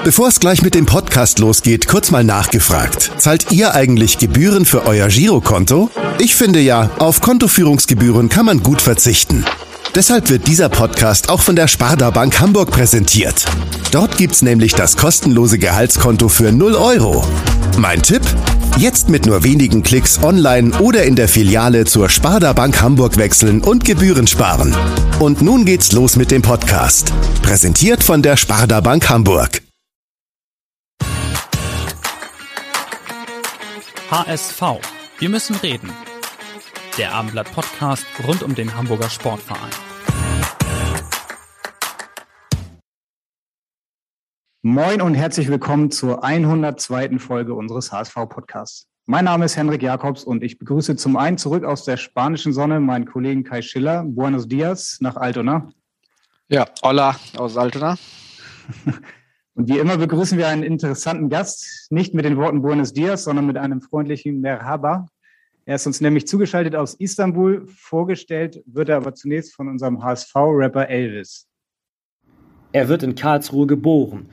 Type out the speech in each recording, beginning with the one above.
Bevor es gleich mit dem Podcast losgeht, kurz mal nachgefragt. Zahlt ihr eigentlich Gebühren für euer Girokonto? Ich finde ja, auf Kontoführungsgebühren kann man gut verzichten. Deshalb wird dieser Podcast auch von der Sparda Bank Hamburg präsentiert. Dort gibt's nämlich das kostenlose Gehaltskonto für 0 Euro. Mein Tipp? Jetzt mit nur wenigen Klicks online oder in der Filiale zur Sparda Bank Hamburg wechseln und Gebühren sparen. Und nun geht's los mit dem Podcast. Präsentiert von der Sparda Bank Hamburg. HSV. Wir müssen reden. Der Abendblatt-Podcast rund um den Hamburger Sportverein. Moin und herzlich willkommen zur 102. Folge unseres HSV-Podcasts. Mein Name ist Henrik Jakobs und ich begrüße zum einen zurück aus der spanischen Sonne meinen Kollegen Kai Schiller. Buenos dias nach Altona. Ja, hola aus Altona. Und wie immer begrüßen wir einen interessanten Gast, nicht mit den Worten Buenos dias, sondern mit einem freundlichen Merhaba. Er ist uns nämlich zugeschaltet aus Istanbul. Vorgestellt wird er aber zunächst von unserem HSV-Rapper Elvis. Er wird in Karlsruhe geboren.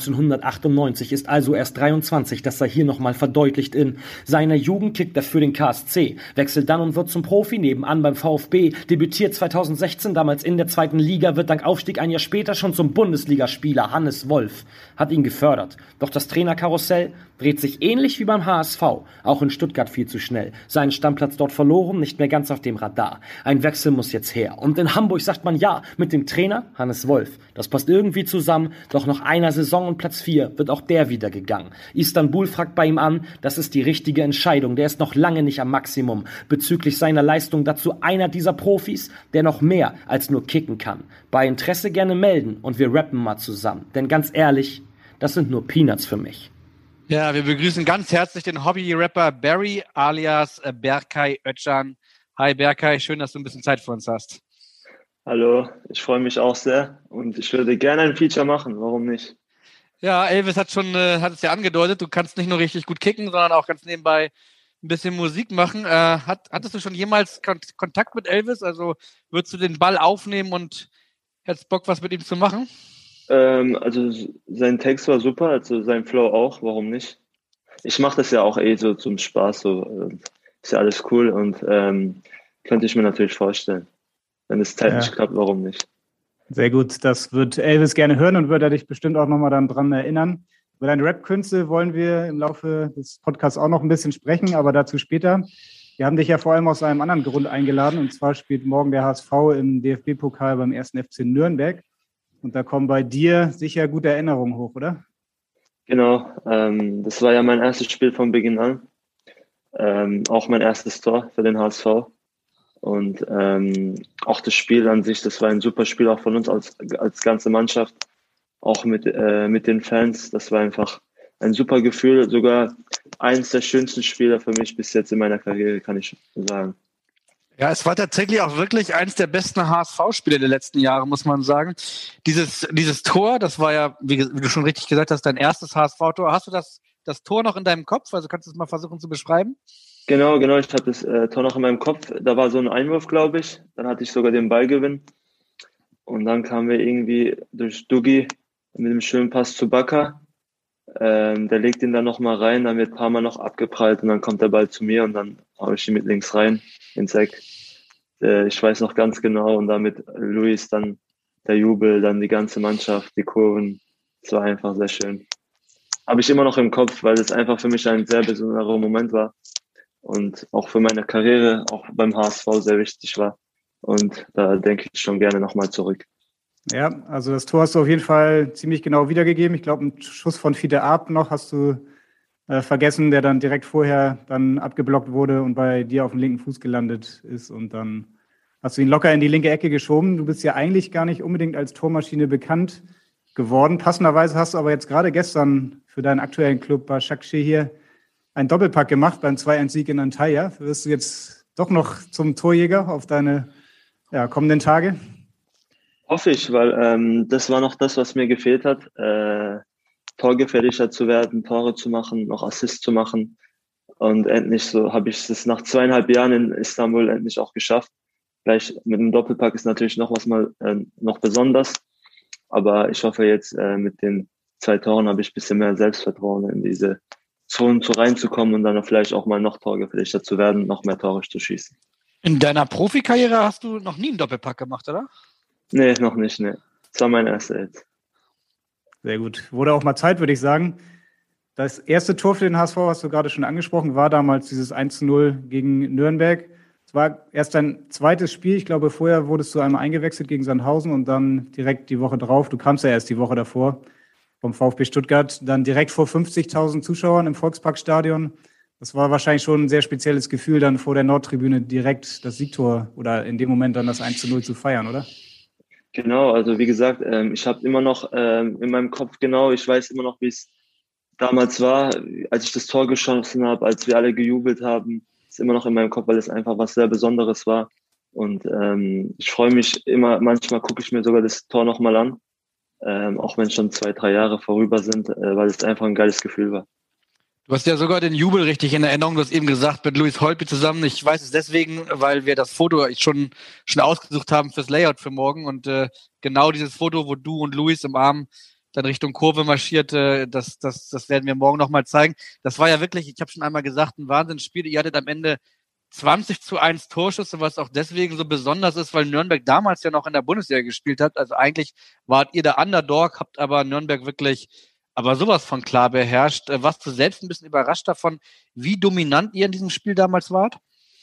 1998 ist also erst 23, das sei hier nochmal verdeutlicht in seiner Jugend kickt er für den KSC, wechselt dann und wird zum Profi, nebenan beim VfB, debütiert 2016 damals in der 2. Liga, wird dank Aufstieg ein Jahr später schon zum Bundesligaspieler. Hannes Wolf hat ihn gefördert. Doch das Trainerkarussell dreht sich ähnlich wie beim HSV, auch in Stuttgart viel zu schnell. Seinen Stammplatz dort verloren, nicht mehr ganz auf dem Radar. Ein Wechsel muss jetzt her. Und in Hamburg sagt man ja, mit dem Trainer Hannes Wolf. Das passt irgendwie zusammen, doch nach einer Saison und Platz 4 wird auch der wieder gegangen. Istanbul fragt bei ihm an, das ist die richtige Entscheidung. Der ist noch lange nicht am Maximum. Bezüglich seiner Leistung dazu einer dieser Profis, der noch mehr als nur kicken kann. Bei Interesse gerne melden und wir rappen mal zusammen. Denn ganz ehrlich, das sind nur Peanuts für mich. Ja, wir begrüßen ganz herzlich den Hobby-Rapper Barry alias Berkay Özcan. Hi Berkay, schön, dass du ein bisschen Zeit für uns hast. Hallo, ich freue mich auch sehr und ich würde gerne ein Feature machen, warum nicht? Ja, Elvis hat es ja angedeutet, du kannst nicht nur richtig gut kicken, sondern auch ganz nebenbei ein bisschen Musik machen. Hattest du schon jemals Kontakt mit Elvis? Also würdest du den Ball aufnehmen und hättest Bock, was mit ihm zu machen? Also sein Text war super, also sein Flow auch, warum nicht? Ich mache das ja auch so zum Spaß, so ist ja alles cool und könnte ich mir natürlich vorstellen. Wenn es zeitlich klappt, warum nicht? Sehr gut, das wird Elvis gerne hören und wird er dich bestimmt auch nochmal dann dran erinnern. Über deine Rap-Künste wollen wir im Laufe des Podcasts auch noch ein bisschen sprechen, aber dazu später. Wir haben dich ja vor allem aus einem anderen Grund eingeladen und zwar spielt morgen der HSV im DFB-Pokal beim 1. FC Nürnberg und da kommen bei dir sicher gute Erinnerungen hoch, oder? Genau, das war ja mein erstes Spiel von Beginn an, auch mein erstes Tor für den HSV. Und auch das Spiel an sich, das war ein super Spiel auch von uns als ganze Mannschaft, auch mit den Fans. Das war einfach ein super Gefühl, sogar eines der schönsten Spiele für mich bis jetzt in meiner Karriere, kann ich sagen. Ja, es war tatsächlich auch wirklich eines der besten HSV-Spiele der letzten Jahre, muss man sagen. Dieses Tor, das war ja, wie du schon richtig gesagt hast, dein erstes HSV-Tor. Hast du das Tor noch in deinem Kopf? Also kannst du es mal versuchen zu beschreiben? Genau, ich habe das Tor noch in meinem Kopf. Da war so ein Einwurf, glaube ich. Dann hatte ich sogar den Ballgewinn. Und dann kamen wir irgendwie durch Dugi mit einem schönen Pass zu Baka. Der legt ihn dann nochmal rein, dann wird ein paar Mal noch abgeprallt und dann kommt der Ball zu mir und dann haue ich ihn mit links rein ins Eck. Ich weiß noch ganz genau und dann mit Luis dann der Jubel, dann die ganze Mannschaft, die Kurven. Es war einfach sehr schön. Habe ich immer noch im Kopf, weil es einfach für mich ein sehr besonderer Moment war. Und auch für meine Karriere, auch beim HSV sehr wichtig war. Und da denke ich schon gerne nochmal zurück. Ja, also das Tor hast du auf jeden Fall ziemlich genau wiedergegeben. Ich glaube, einen Schuss von Fiete Arp noch hast du vergessen, der dann direkt vorher dann abgeblockt wurde und bei dir auf dem linken Fuß gelandet ist. Und dann hast du ihn locker in die linke Ecke geschoben. Du bist ja eigentlich gar nicht unbedingt als Tormaschine bekannt geworden. Passenderweise hast du aber jetzt gerade gestern für deinen aktuellen Club Başakşehir einen Doppelpack gemacht beim 2-1-Sieg in Antalya. Wirst du jetzt doch noch zum Torjäger auf deine kommenden Tage? Hoffe ich, weil das war noch das, was mir gefehlt hat. Torgefährlicher zu werden, Tore zu machen, noch Assists zu machen. Und endlich so habe ich es nach 2,5 Jahren in Istanbul endlich auch geschafft. Gleich mit einem Doppelpack ist natürlich noch besonders. Aber ich hoffe jetzt mit den 2 Toren habe ich ein bisschen mehr Selbstvertrauen, in diese Zonen reinzukommen und dann vielleicht auch mal noch torgefährlicher zu werden, noch mehr Tore zu schießen. In deiner Profikarriere hast du noch nie einen Doppelpack gemacht, oder? Nee, noch nicht, nee. Das war mein erster jetzt. Sehr gut. Wurde auch mal Zeit, würde ich sagen. Das erste Tor für den HSV, hast du gerade schon angesprochen, war damals dieses 1:0 gegen Nürnberg. Es war erst dein zweites Spiel. Ich glaube, vorher wurdest du einmal eingewechselt gegen Sandhausen und dann direkt die Woche drauf. Du kamst ja erst die Woche davor vom VfB Stuttgart, dann direkt vor 50.000 Zuschauern im Volksparkstadion. Das war wahrscheinlich schon ein sehr spezielles Gefühl, dann vor der Nordtribüne direkt das Siegtor oder in dem Moment dann das 1:0 zu feiern, oder? Genau, also wie gesagt, ich habe immer noch in meinem Kopf ich weiß immer noch, wie es damals war, als ich das Tor geschossen habe, als wir alle gejubelt haben. Ist immer noch in meinem Kopf, weil es einfach was sehr Besonderes war. Und ich freue mich immer, manchmal gucke ich mir sogar das Tor nochmal an, auch wenn schon 2, 3 Jahre vorüber sind, weil es einfach ein geiles Gefühl war. Du hast ja sogar den Jubel richtig in Erinnerung, du hast eben gesagt, mit Luis Holtby zusammen. Ich weiß es deswegen, weil wir das Foto schon ausgesucht haben fürs Layout für morgen und genau dieses Foto, wo du und Luis im Arm dann Richtung Kurve marschiert, das werden wir morgen nochmal zeigen. Das war ja wirklich, ich habe schon einmal gesagt, ein Wahnsinnsspiel. Ihr hattet am Ende 20:1 Torschüsse, was auch deswegen so besonders ist, weil Nürnberg damals ja noch in der Bundesliga gespielt hat. Also eigentlich wart ihr der Underdog, habt aber Nürnberg wirklich aber sowas von klar beherrscht. Warst du selbst ein bisschen überrascht davon, wie dominant ihr in diesem Spiel damals wart?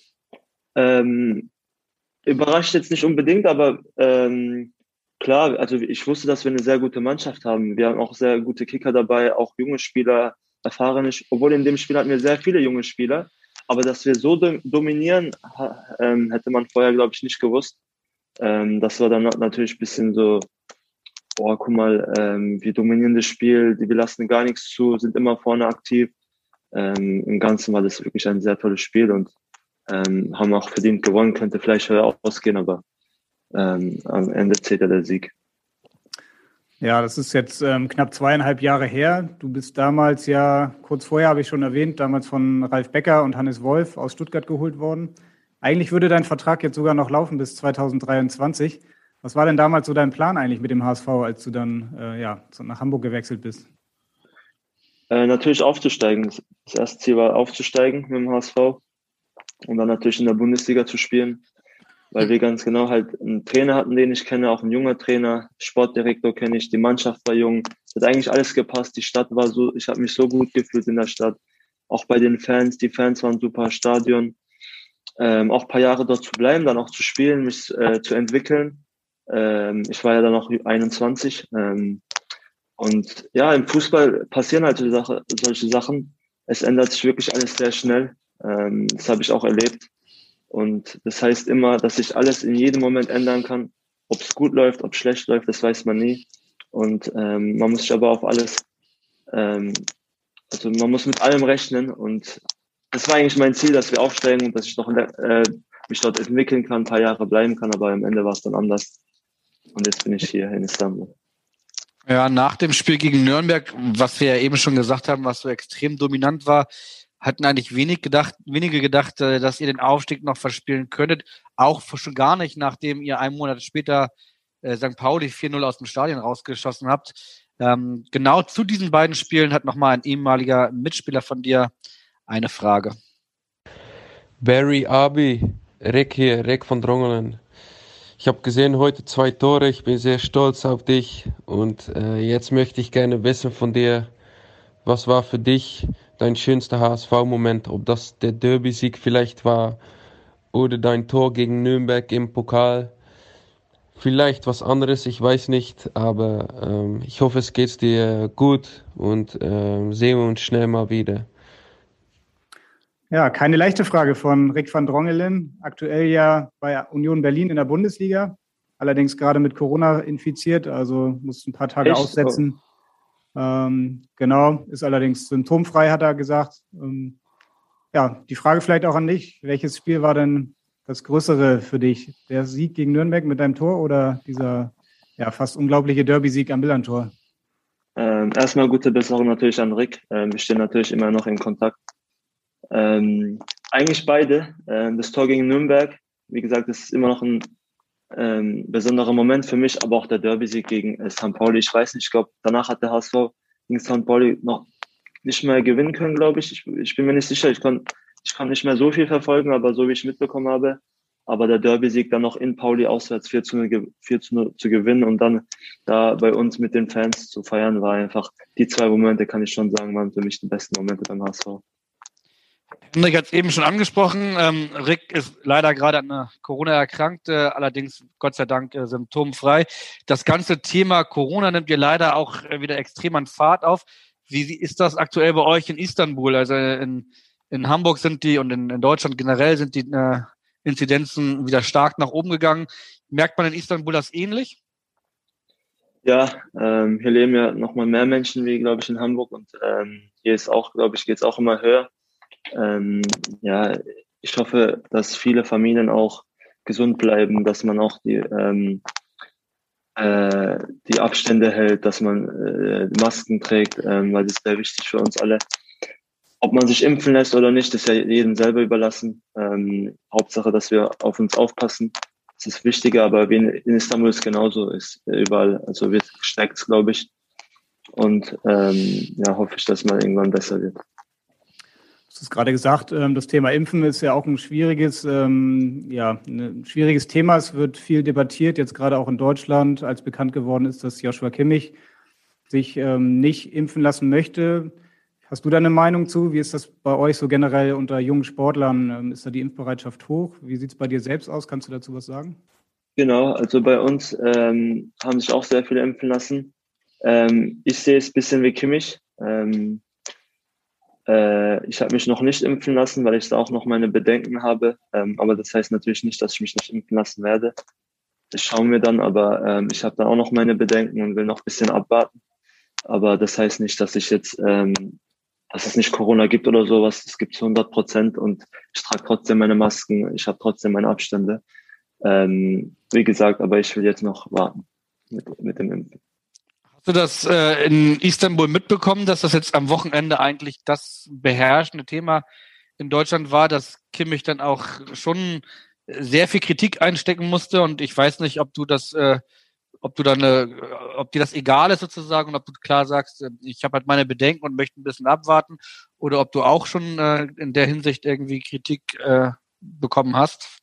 Überrascht jetzt nicht unbedingt, aber klar, also ich wusste, dass wir eine sehr gute Mannschaft haben. Wir haben auch sehr gute Kicker dabei, auch junge Spieler, erfahrene, obwohl in dem Spiel hatten wir sehr viele junge Spieler. Aber dass wir so dominieren, hätte man vorher, glaube ich, nicht gewusst. Das war dann natürlich ein bisschen so, oh, guck mal, wir dominieren das Spiel, wir lassen gar nichts zu, sind immer vorne aktiv. Im Ganzen war das wirklich ein sehr tolles Spiel und haben auch verdient gewonnen, könnte vielleicht höher ausgehen, aber am Ende zählt ja der Sieg. Ja, das ist jetzt knapp 2,5 Jahre her. Du bist damals ja, kurz vorher habe ich schon erwähnt, damals von Ralf Becker und Hannes Wolf aus Stuttgart geholt worden. Eigentlich würde dein Vertrag jetzt sogar noch laufen bis 2023. Was war denn damals so dein Plan eigentlich mit dem HSV, als du dann nach Hamburg gewechselt bist? Natürlich aufzusteigen. Das erste Ziel war aufzusteigen mit dem HSV und dann natürlich in der Bundesliga zu spielen, weil wir ganz genau halt einen Trainer hatten, den ich kenne, auch ein junger Trainer, Sportdirektor kenne ich, die Mannschaft war jung, es hat eigentlich alles gepasst, die Stadt war so, ich habe mich so gut gefühlt in der Stadt, auch bei den Fans, die Fans waren super, Stadion, auch ein paar Jahre dort zu bleiben, dann auch zu spielen, mich zu entwickeln. Ich war ja dann noch 21 und ja, im Fußball passieren halt solche Sachen. Es ändert sich wirklich alles sehr schnell. Das habe ich auch erlebt. Und das heißt immer, dass sich alles in jedem Moment ändern kann. Ob es gut läuft, ob es schlecht läuft, das weiß man nie. Und man muss sich aber auf alles, also man muss mit allem rechnen. Und das war eigentlich mein Ziel, dass wir aufsteigen und dass ich noch mich dort entwickeln kann, ein paar Jahre bleiben kann. Aber am Ende war es dann anders. Und jetzt bin ich hier in Istanbul. Ja, nach dem Spiel gegen Nürnberg, was wir ja eben schon gesagt haben, was so extrem dominant war, hatten eigentlich wenige gedacht, dass ihr den Aufstieg noch verspielen könntet. Auch schon gar nicht, nachdem ihr einen Monat später St. Pauli 4:0 aus dem Stadion rausgeschossen habt. Genau zu diesen beiden Spielen hat nochmal ein ehemaliger Mitspieler von dir eine Frage. Barry Abi, Rick von Drongelen. Ich habe gesehen heute 2 Tore, ich bin sehr stolz auf dich und jetzt möchte ich gerne wissen von dir, was war für dich dein schönster HSV-Moment, ob das der Derby-Sieg vielleicht war oder dein Tor gegen Nürnberg im Pokal, vielleicht was anderes, ich weiß nicht, aber ich hoffe, es geht dir gut und sehen wir uns schnell mal wieder. Ja, keine leichte Frage von Rick van Drongelen, aktuell ja bei Union Berlin in der Bundesliga, allerdings gerade mit Corona infiziert, also muss ein paar Tage aussetzen. Genau, ist allerdings symptomfrei, hat er gesagt. Ja, die Frage vielleicht auch an dich, welches Spiel war denn das Größere für dich? Der Sieg gegen Nürnberg mit deinem Tor oder dieser fast unglaubliche Derby-Sieg am Millantor? Erstmal gute Besserung natürlich an Rick. Wir stehen natürlich immer noch in Kontakt. Eigentlich beide. Das Tor gegen Nürnberg, wie gesagt, das ist immer noch ein besonderer Moment für mich, aber auch der Derby-Sieg gegen St. Pauli. Ich weiß nicht, ich glaube, danach hat der HSV gegen St. Pauli noch nicht mehr gewinnen können, glaube ich. Ich bin mir nicht sicher. Ich kann nicht mehr so viel verfolgen, aber so wie ich mitbekommen habe. Aber der Derby-Sieg dann noch in Pauli auswärts 4-0 zu gewinnen und dann da bei uns mit den Fans zu feiern, war einfach, die 2 Momente, kann ich schon sagen, waren für mich die besten Momente beim HSV. Hendrik hat es eben schon angesprochen. Rick ist leider gerade an Corona erkrankt, allerdings Gott sei Dank symptomfrei. Das ganze Thema Corona nimmt ihr leider auch wieder extrem an Fahrt auf. Wie ist das aktuell bei euch in Istanbul? Also in Hamburg sind die und in Deutschland generell sind die Inzidenzen wieder stark nach oben gegangen. Merkt man in Istanbul das ähnlich? Ja, hier leben ja nochmal mehr Menschen wie, glaube ich, in Hamburg und hier ist auch, glaube ich, geht es auch immer höher. Ja, ich hoffe, dass viele Familien auch gesund bleiben, dass man auch die Abstände hält, dass man Masken trägt, weil das ist sehr wichtig für uns alle. Ob man sich impfen lässt oder nicht, ist ja jedem selber überlassen. Hauptsache, dass wir auf uns aufpassen. Das ist wichtiger, aber wie in Istanbul ist genauso, ist überall, also wird gestärkt, glaube ich. Und ja, hoffe ich, dass mal irgendwann besser wird. Du hast gerade gesagt, das Thema Impfen ist ja auch ein schwieriges Thema. Es wird viel debattiert, jetzt gerade auch in Deutschland, als bekannt geworden ist, dass Joshua Kimmich sich nicht impfen lassen möchte. Hast du da eine Meinung zu? Wie ist das bei euch so generell unter jungen Sportlern? Ist da die Impfbereitschaft hoch? Wie sieht es bei dir selbst aus? Kannst du dazu was sagen? Genau, also bei uns haben sich auch sehr viele impfen lassen. Ich sehe es ein bisschen wie Kimmich. Ich habe mich noch nicht impfen lassen, weil ich da auch noch meine Bedenken habe. Aber das heißt natürlich nicht, dass ich mich nicht impfen lassen werde. Das schauen wir dann, aber ich habe da auch noch meine Bedenken und will noch ein bisschen abwarten. Aber das heißt nicht, dass ich jetzt, dass es nicht Corona gibt oder sowas. Es gibt 100% und ich trage trotzdem meine Masken. Ich habe trotzdem meine Abstände. Wie gesagt, aber ich will jetzt noch warten mit dem Impfen. Hast du das in Istanbul mitbekommen, dass das jetzt am Wochenende eigentlich das beherrschende Thema in Deutschland war, dass Kimmich dann auch schon sehr viel Kritik einstecken musste und ich weiß nicht, ob dir das egal ist sozusagen und ob du klar sagst, ich habe halt meine Bedenken und möchte ein bisschen abwarten oder ob du auch schon in der Hinsicht irgendwie Kritik bekommen hast?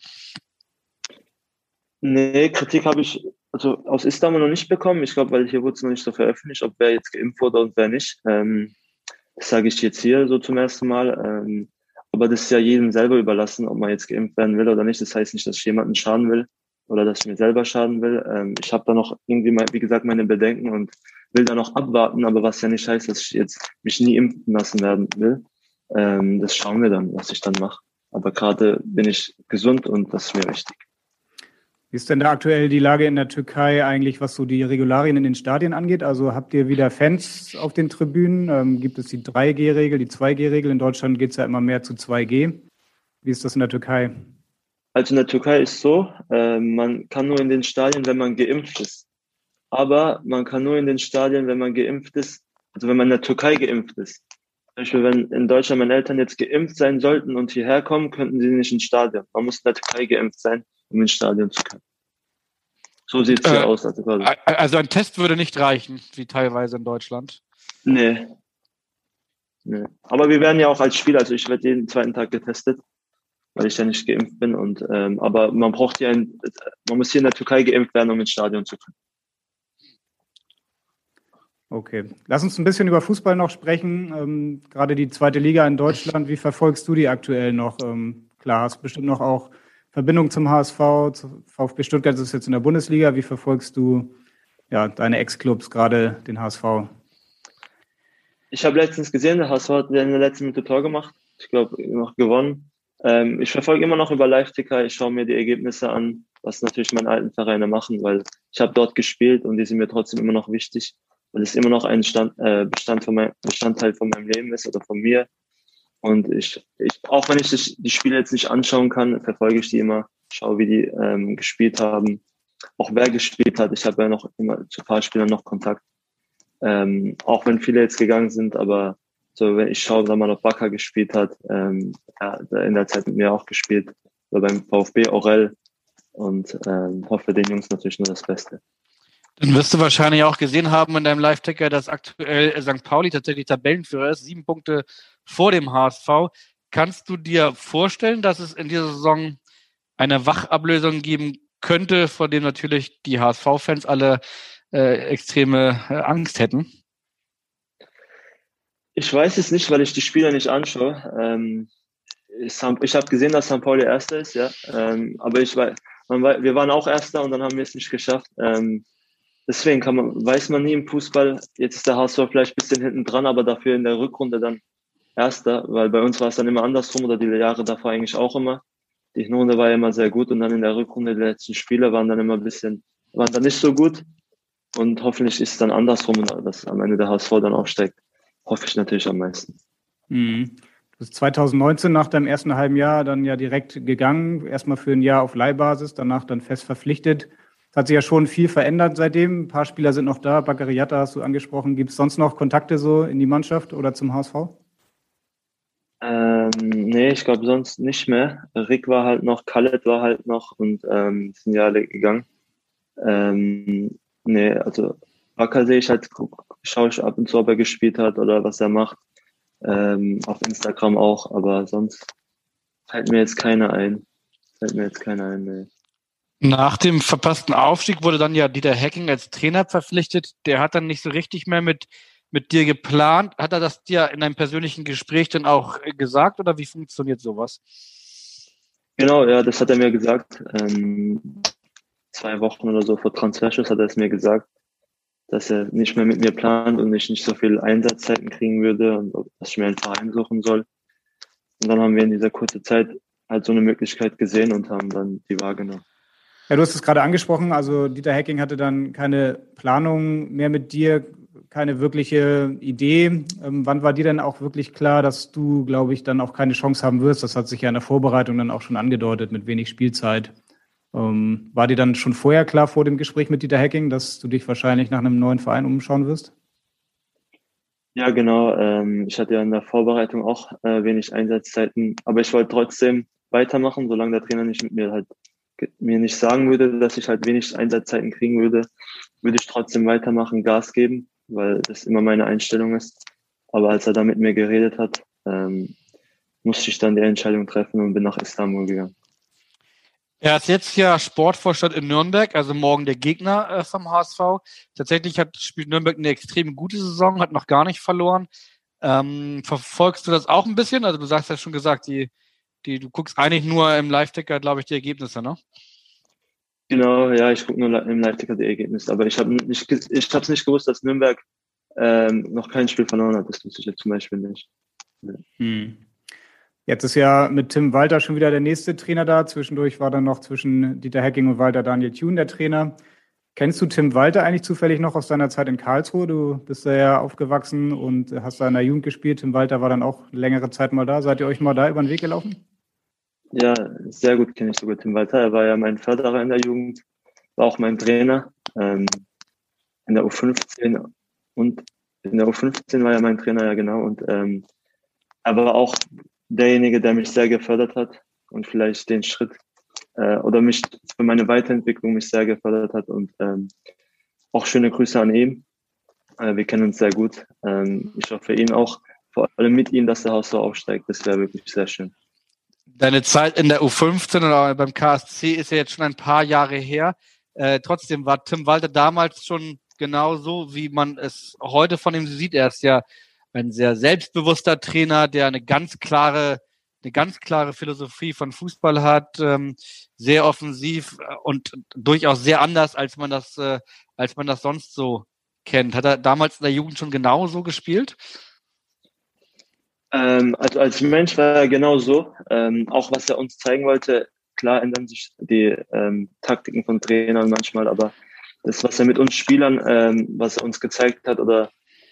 Nee, Kritik habe ich also aus Istanbul noch nicht bekommen. Ich glaube, weil hier wurde es noch nicht so veröffentlicht, ob wer jetzt geimpft wurde und wer nicht. Das sage ich jetzt hier so zum ersten Mal. Aber das ist ja jedem selber überlassen, ob man jetzt geimpft werden will oder nicht. Das heißt nicht, dass ich jemanden schaden will oder dass ich mir selber schaden will. Ich habe da noch irgendwie mal, wie gesagt, meine Bedenken und will da noch abwarten, aber was ja nicht heißt, dass ich jetzt mich nie impfen lassen werden will. Das schauen wir dann, was ich dann mache. Aber gerade bin ich gesund und das ist mir wichtig. Wie ist denn da aktuell die Lage in der Türkei eigentlich, was so die Regularien in den Stadien angeht? Also habt ihr wieder Fans auf den Tribünen? Gibt es die 3G-Regel, die 2G-Regel? In Deutschland geht es ja immer mehr zu 2G. Wie ist das in der Türkei? Also in der Türkei ist so, man kann nur in den Stadien, wenn man geimpft ist. Aber man kann nur in den Stadien, wenn man geimpft ist, also wenn man in der Türkei geimpft ist. Zum Beispiel, wenn in Deutschland meine Eltern jetzt geimpft sein sollten und hierher kommen, könnten sie nicht ins Stadion. Man muss in der Türkei geimpft sein, um ins Stadion zu können. So sieht es hier aus. Also ein Test würde nicht reichen, wie teilweise in Deutschland. Nee. Aber wir werden ja auch als Spieler, also ich werde jeden zweiten Tag getestet, weil ich ja nicht geimpft bin. Und aber man braucht ja man muss hier in der Türkei geimpft werden, um ins Stadion zu können. Okay. Lass uns ein bisschen über Fußball noch sprechen. Gerade die zweite Liga in Deutschland, wie verfolgst du die aktuell noch? Klar, hast bestimmt noch auch Verbindung zum HSV, zu VfB Stuttgart ist jetzt in der Bundesliga. Wie verfolgst du deine Ex-Clubs, gerade den HSV? Ich habe letztens gesehen, der HSV hat in der letzten Minute Tor gemacht. Ich glaube, noch gewonnen. Ich verfolge immer noch über Live-Ticker. Ich schaue mir die Ergebnisse an, was natürlich meine alten Vereine machen, weil ich habe dort gespielt und die sind mir trotzdem immer noch wichtig, weil es immer noch ein Bestandteil von meinem Leben ist oder von mir. Und ich auch wenn ich die Spiele jetzt nicht anschauen kann, verfolge ich die immer, schaue, wie die gespielt haben, auch wer gespielt hat. Ich habe ja noch immer zu ein paar Spielern noch Kontakt, auch wenn viele jetzt gegangen sind, aber so wenn ich schaue, wenn man auf Wacker gespielt hat, in der Zeit mit mir auch gespielt, oder beim VfB Orel und hoffe den Jungs natürlich nur das Beste. Dann wirst du wahrscheinlich auch gesehen haben in deinem Live-Ticker, dass aktuell St. Pauli tatsächlich Tabellenführer ist, 7 Punkte vor dem HSV. Kannst du dir vorstellen, dass es in dieser Saison eine Wachablösung geben könnte, vor dem natürlich die HSV-Fans alle extreme Angst hätten? Ich weiß es nicht, weil ich die Spieler nicht anschaue. Ich habe gesehen, dass St. Pauli Erster ist, ja. Aber wir waren auch Erster und dann haben wir es nicht geschafft. Deswegen weiß man nie im Fußball, jetzt ist der HSV vielleicht ein bisschen hinten dran, aber dafür in der Rückrunde dann Erster, weil bei uns war es dann immer andersrum oder die Jahre davor eigentlich auch immer. Die Hinrunde war ja immer sehr gut und dann in der Rückrunde die letzten Spiele waren dann nicht so gut und hoffentlich ist es dann andersrum, dass am Ende der HSV dann aufsteigt. Hoffe ich natürlich am meisten. Mhm. Du bist 2019 nach deinem ersten halben Jahr dann ja direkt gegangen, erstmal für ein Jahr auf Leihbasis, danach dann fest verpflichtet. Es hat sich ja schon viel verändert seitdem. Ein paar Spieler sind noch da, Bakary Jatta hast du angesprochen. Gibt es sonst noch Kontakte so in die Mannschaft oder zum HSV? Nee, ich glaube sonst nicht mehr. Rick war halt noch, Khaled war halt noch und sind ja alle gegangen. Nee, also Bakar sehe ich halt, schaue ich ab und zu, ob er gespielt hat oder was er macht. Auf Instagram auch, aber sonst fällt mir jetzt keiner ein. Nee. Nach dem verpassten Aufstieg wurde dann ja Dieter Hecking als Trainer verpflichtet. Der hat dann nicht so richtig mehr mit dir geplant. Hat er das dir in einem persönlichen Gespräch dann auch gesagt oder wie funktioniert sowas? Genau, ja, das hat er mir gesagt. 2 Wochen oder so vor Transferschluss hat er es mir gesagt, dass er nicht mehr mit mir plant und ich nicht so viel Einsatzzeiten kriegen würde und dass ich mir einen Verein suchen soll. Und dann haben wir in dieser kurzen Zeit halt so eine Möglichkeit gesehen und haben dann die wahrgenommen. Ja, du hast es gerade angesprochen, also Dieter Hecking hatte dann keine Planung mehr mit dir, keine wirkliche Idee. Wann war dir denn auch wirklich klar, dass du, glaube ich, dann auch keine Chance haben wirst? Das hat sich ja in der Vorbereitung dann auch schon angedeutet mit wenig Spielzeit. War dir dann schon vorher klar vor dem Gespräch mit Dieter Hecking, dass du dich wahrscheinlich nach einem neuen Verein umschauen wirst? Ja, genau. Ich hatte ja in der Vorbereitung auch wenig Einsatzzeiten, aber ich wollte trotzdem weitermachen, solange der Trainer mir nicht sagen würde, dass ich halt wenig Einsatzzeiten kriegen würde ich trotzdem weitermachen, Gas geben, weil das immer meine Einstellung ist. Aber als er da mit mir geredet hat, musste ich dann die Entscheidung treffen und bin nach Istanbul gegangen. Er ist jetzt ja Sportvorstand in Nürnberg, also morgen der Gegner vom HSV. Tatsächlich spielt Nürnberg eine extrem gute Saison, hat noch gar nicht verloren. Verfolgst du das auch ein bisschen? Also du sagst ja schon gesagt, du guckst eigentlich nur im Live-Ticker, glaube ich, die Ergebnisse, ne? Genau, ja, ich gucke nur im Live-Ticker die Ergebnisse, aber ich habe nicht gewusst, dass Nürnberg noch kein Spiel verloren hat. Das wusste ich jetzt zum Beispiel nicht. Ja. Jetzt ist ja mit Tim Walter schon wieder der nächste Trainer da. Zwischendurch war dann noch zwischen Dieter Hecking und Walter Daniel Thune der Trainer. Kennst du Tim Walter eigentlich zufällig noch aus deiner Zeit in Karlsruhe? Du bist da ja aufgewachsen und hast da in der Jugend gespielt. Tim Walter war dann auch längere Zeit mal da. Seid ihr euch mal da über den Weg gelaufen? Ja, sehr gut kenne ich sogar Tim Walter. Er war ja mein Förderer in der Jugend, war auch mein Trainer in der U15 und in der U15 war er mein Trainer, ja genau. Und er war auch derjenige, der mich sehr gefördert hat und vielleicht den Schritt oder mich für meine Weiterentwicklung mich sehr gefördert hat und auch schöne Grüße an ihn. Wir kennen uns sehr gut. Ich hoffe für ihn auch, vor allem mit ihm, dass der HSV aufsteigt. Das wäre wirklich sehr schön. Deine Zeit in der U15 oder beim KSC ist ja jetzt schon ein paar Jahre her. Trotzdem war Tim Walter damals schon genauso, wie man es heute von ihm sieht. Er ist ja ein sehr selbstbewusster Trainer, der eine ganz klare Philosophie von Fußball hat, sehr offensiv und durchaus sehr anders, als man das sonst so kennt. Hat er damals in der Jugend schon genauso gespielt? Also als Mensch war er genau so. Auch was er uns zeigen wollte, klar ändern sich die Taktiken von Trainern manchmal, aber das, was er mit uns Spielern, was er uns gezeigt hat oder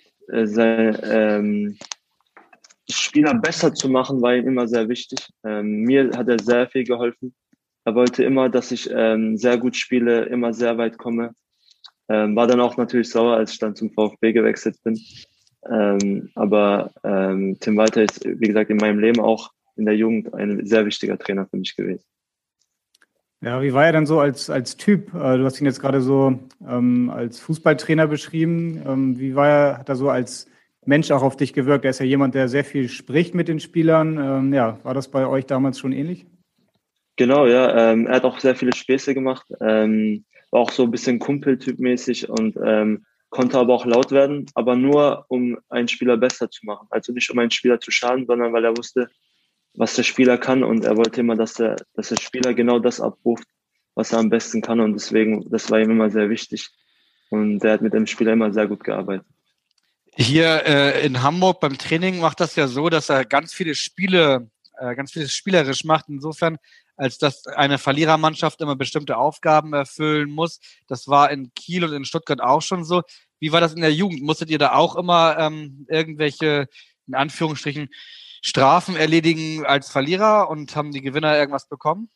seine Spieler besser zu machen, war ihm immer sehr wichtig. Mir hat er sehr viel geholfen. Er wollte immer, dass ich sehr gut spiele, immer sehr weit komme. War dann auch natürlich sauer, als ich dann zum VfB gewechselt bin. Aber Tim Walter ist, wie gesagt, in meinem Leben auch in der Jugend ein sehr wichtiger Trainer für mich gewesen. Ja, wie war er denn so als Typ? Du hast ihn jetzt gerade so als Fußballtrainer beschrieben. Wie hat er so als Mensch auch auf dich gewirkt? Er ist ja jemand, der sehr viel spricht mit den Spielern. War das bei euch damals schon ähnlich? Genau, ja. Er hat auch sehr viele Späße gemacht. War auch so ein bisschen Kumpeltyp-mäßig und konnte aber auch laut werden, aber nur, um einen Spieler besser zu machen. Also nicht, um einen Spieler zu schaden, sondern weil er wusste, was der Spieler kann und er wollte immer, dass der Spieler genau das abruft, was er am besten kann und deswegen, das war ihm immer sehr wichtig und er hat mit dem Spieler immer sehr gut gearbeitet. Hier in Hamburg beim Training macht das ja so, dass er ganz vieles spielerisch macht, insofern, als dass eine Verlierermannschaft immer bestimmte Aufgaben erfüllen muss. Das war in Kiel und in Stuttgart auch schon so. Wie war das in der Jugend? Musstet ihr da auch immer irgendwelche, in Anführungsstrichen, Strafen erledigen als Verlierer und haben die Gewinner irgendwas bekommen?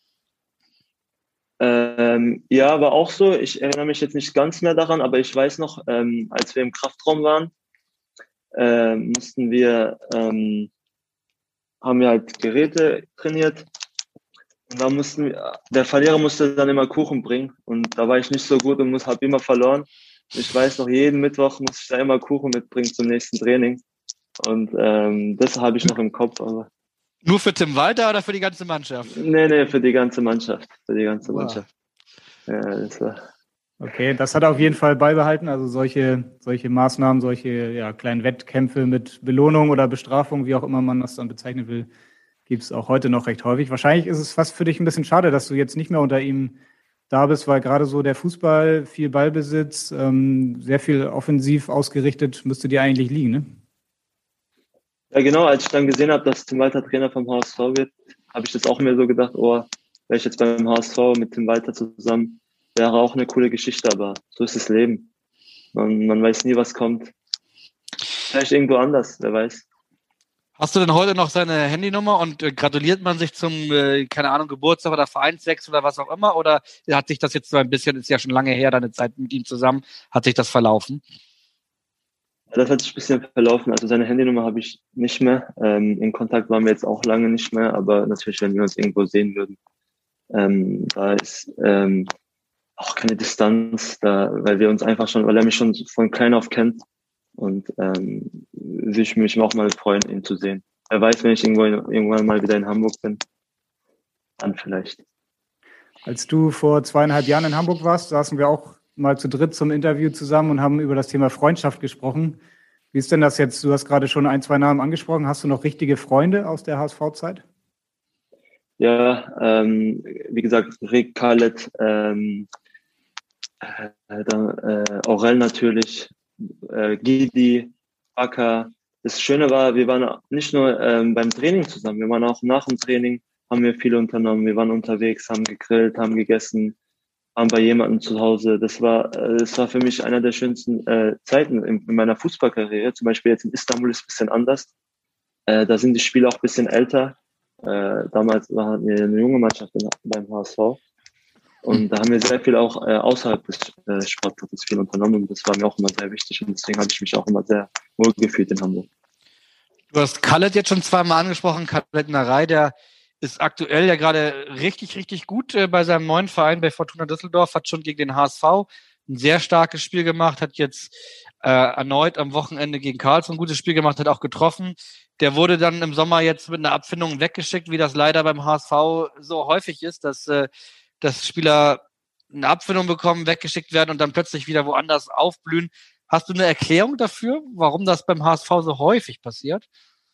Ja, war auch so. Ich erinnere mich jetzt nicht ganz mehr daran, aber ich weiß noch, als wir im Kraftraum waren, haben wir halt Geräte trainiert und da der Verlierer musste dann immer Kuchen bringen und da war ich nicht so gut und habe immer verloren. Ich weiß noch, jeden Mittwoch musste ich da immer Kuchen mitbringen zum nächsten Training und das habe ich noch im Kopf. Aber nur für Tim Walter oder für die ganze Mannschaft? Nee, für die ganze Mannschaft. Wow. Mannschaft. Ja, das war... Okay, das hat er auf jeden Fall beibehalten. Also solche Maßnahmen, solche kleinen Wettkämpfe mit Belohnung oder Bestrafung, wie auch immer man das dann bezeichnen will, gibt es auch heute noch recht häufig. Wahrscheinlich ist es fast für dich ein bisschen schade, dass du jetzt nicht mehr unter ihm da bist, weil gerade so der Fußball, viel Ballbesitz, sehr viel offensiv ausgerichtet, müsste dir eigentlich liegen, ne? Ja, genau. Als ich dann gesehen habe, dass Tim Walter Trainer vom HSV wird, habe ich das auch mir so gedacht, wäre ich jetzt beim HSV mit Tim Walter zusammen, wäre auch eine coole Geschichte, aber so ist das Leben. Man weiß nie, was kommt. Vielleicht irgendwo anders, wer weiß. Hast du denn heute noch seine Handynummer und gratuliert man sich zum, keine Ahnung, Geburtstag oder Vereinswechsel oder was auch immer? Oder hat sich das jetzt so ein bisschen, ist ja schon lange her, deine Zeit mit ihm zusammen, hat sich das verlaufen? Das hat sich ein bisschen verlaufen. Also seine Handynummer habe ich nicht mehr. In Kontakt waren wir jetzt auch lange nicht mehr, aber natürlich, wenn wir uns irgendwo sehen würden, da ist auch keine Distanz da, weil er mich schon von klein auf kennt und würde ich mich auch mal freuen, ihn zu sehen. Er weiß, wenn ich irgendwann mal wieder in Hamburg bin, dann vielleicht. Als du vor 2,5 Jahren in Hamburg warst, saßen wir auch mal zu dritt zum Interview zusammen und haben über das Thema Freundschaft gesprochen. Wie ist denn das jetzt? Du hast gerade schon 1, 2 Namen angesprochen. Hast du noch richtige Freunde aus der HSV-Zeit? Ja, wie gesagt, Rick, Khaled, Aurel natürlich, Gidi, Baka. Das Schöne war, wir waren nicht nur beim Training zusammen, wir waren auch nach dem Training, haben wir viel unternommen. Wir waren unterwegs, haben gegrillt, haben gegessen, waren bei jemandem zu Hause. Das war für mich einer der schönsten Zeiten in meiner Fußballkarriere. Zum Beispiel jetzt in Istanbul ist es ein bisschen anders. Da sind die Spieler auch ein bisschen älter. Damals waren wir eine junge Mannschaft beim HSV. Und da haben wir sehr viel auch außerhalb des Sportplatzes viel unternommen. Und das war mir auch immer sehr wichtig. Und deswegen habe ich mich auch immer sehr wohl gefühlt in Hamburg. Du hast Khaled jetzt schon zweimal angesprochen. Khaled Narei, der ist aktuell ja gerade richtig, richtig gut bei seinem neuen Verein bei Fortuna Düsseldorf, hat schon gegen den HSV ein sehr starkes Spiel gemacht, hat jetzt erneut am Wochenende gegen Karlsruhe ein gutes Spiel gemacht, hat auch getroffen. Der wurde dann im Sommer jetzt mit einer Abfindung weggeschickt, wie das leider beim HSV so häufig ist, dass Spieler eine Abfindung bekommen, weggeschickt werden und dann plötzlich wieder woanders aufblühen. Hast du eine Erklärung dafür, warum das beim HSV so häufig passiert?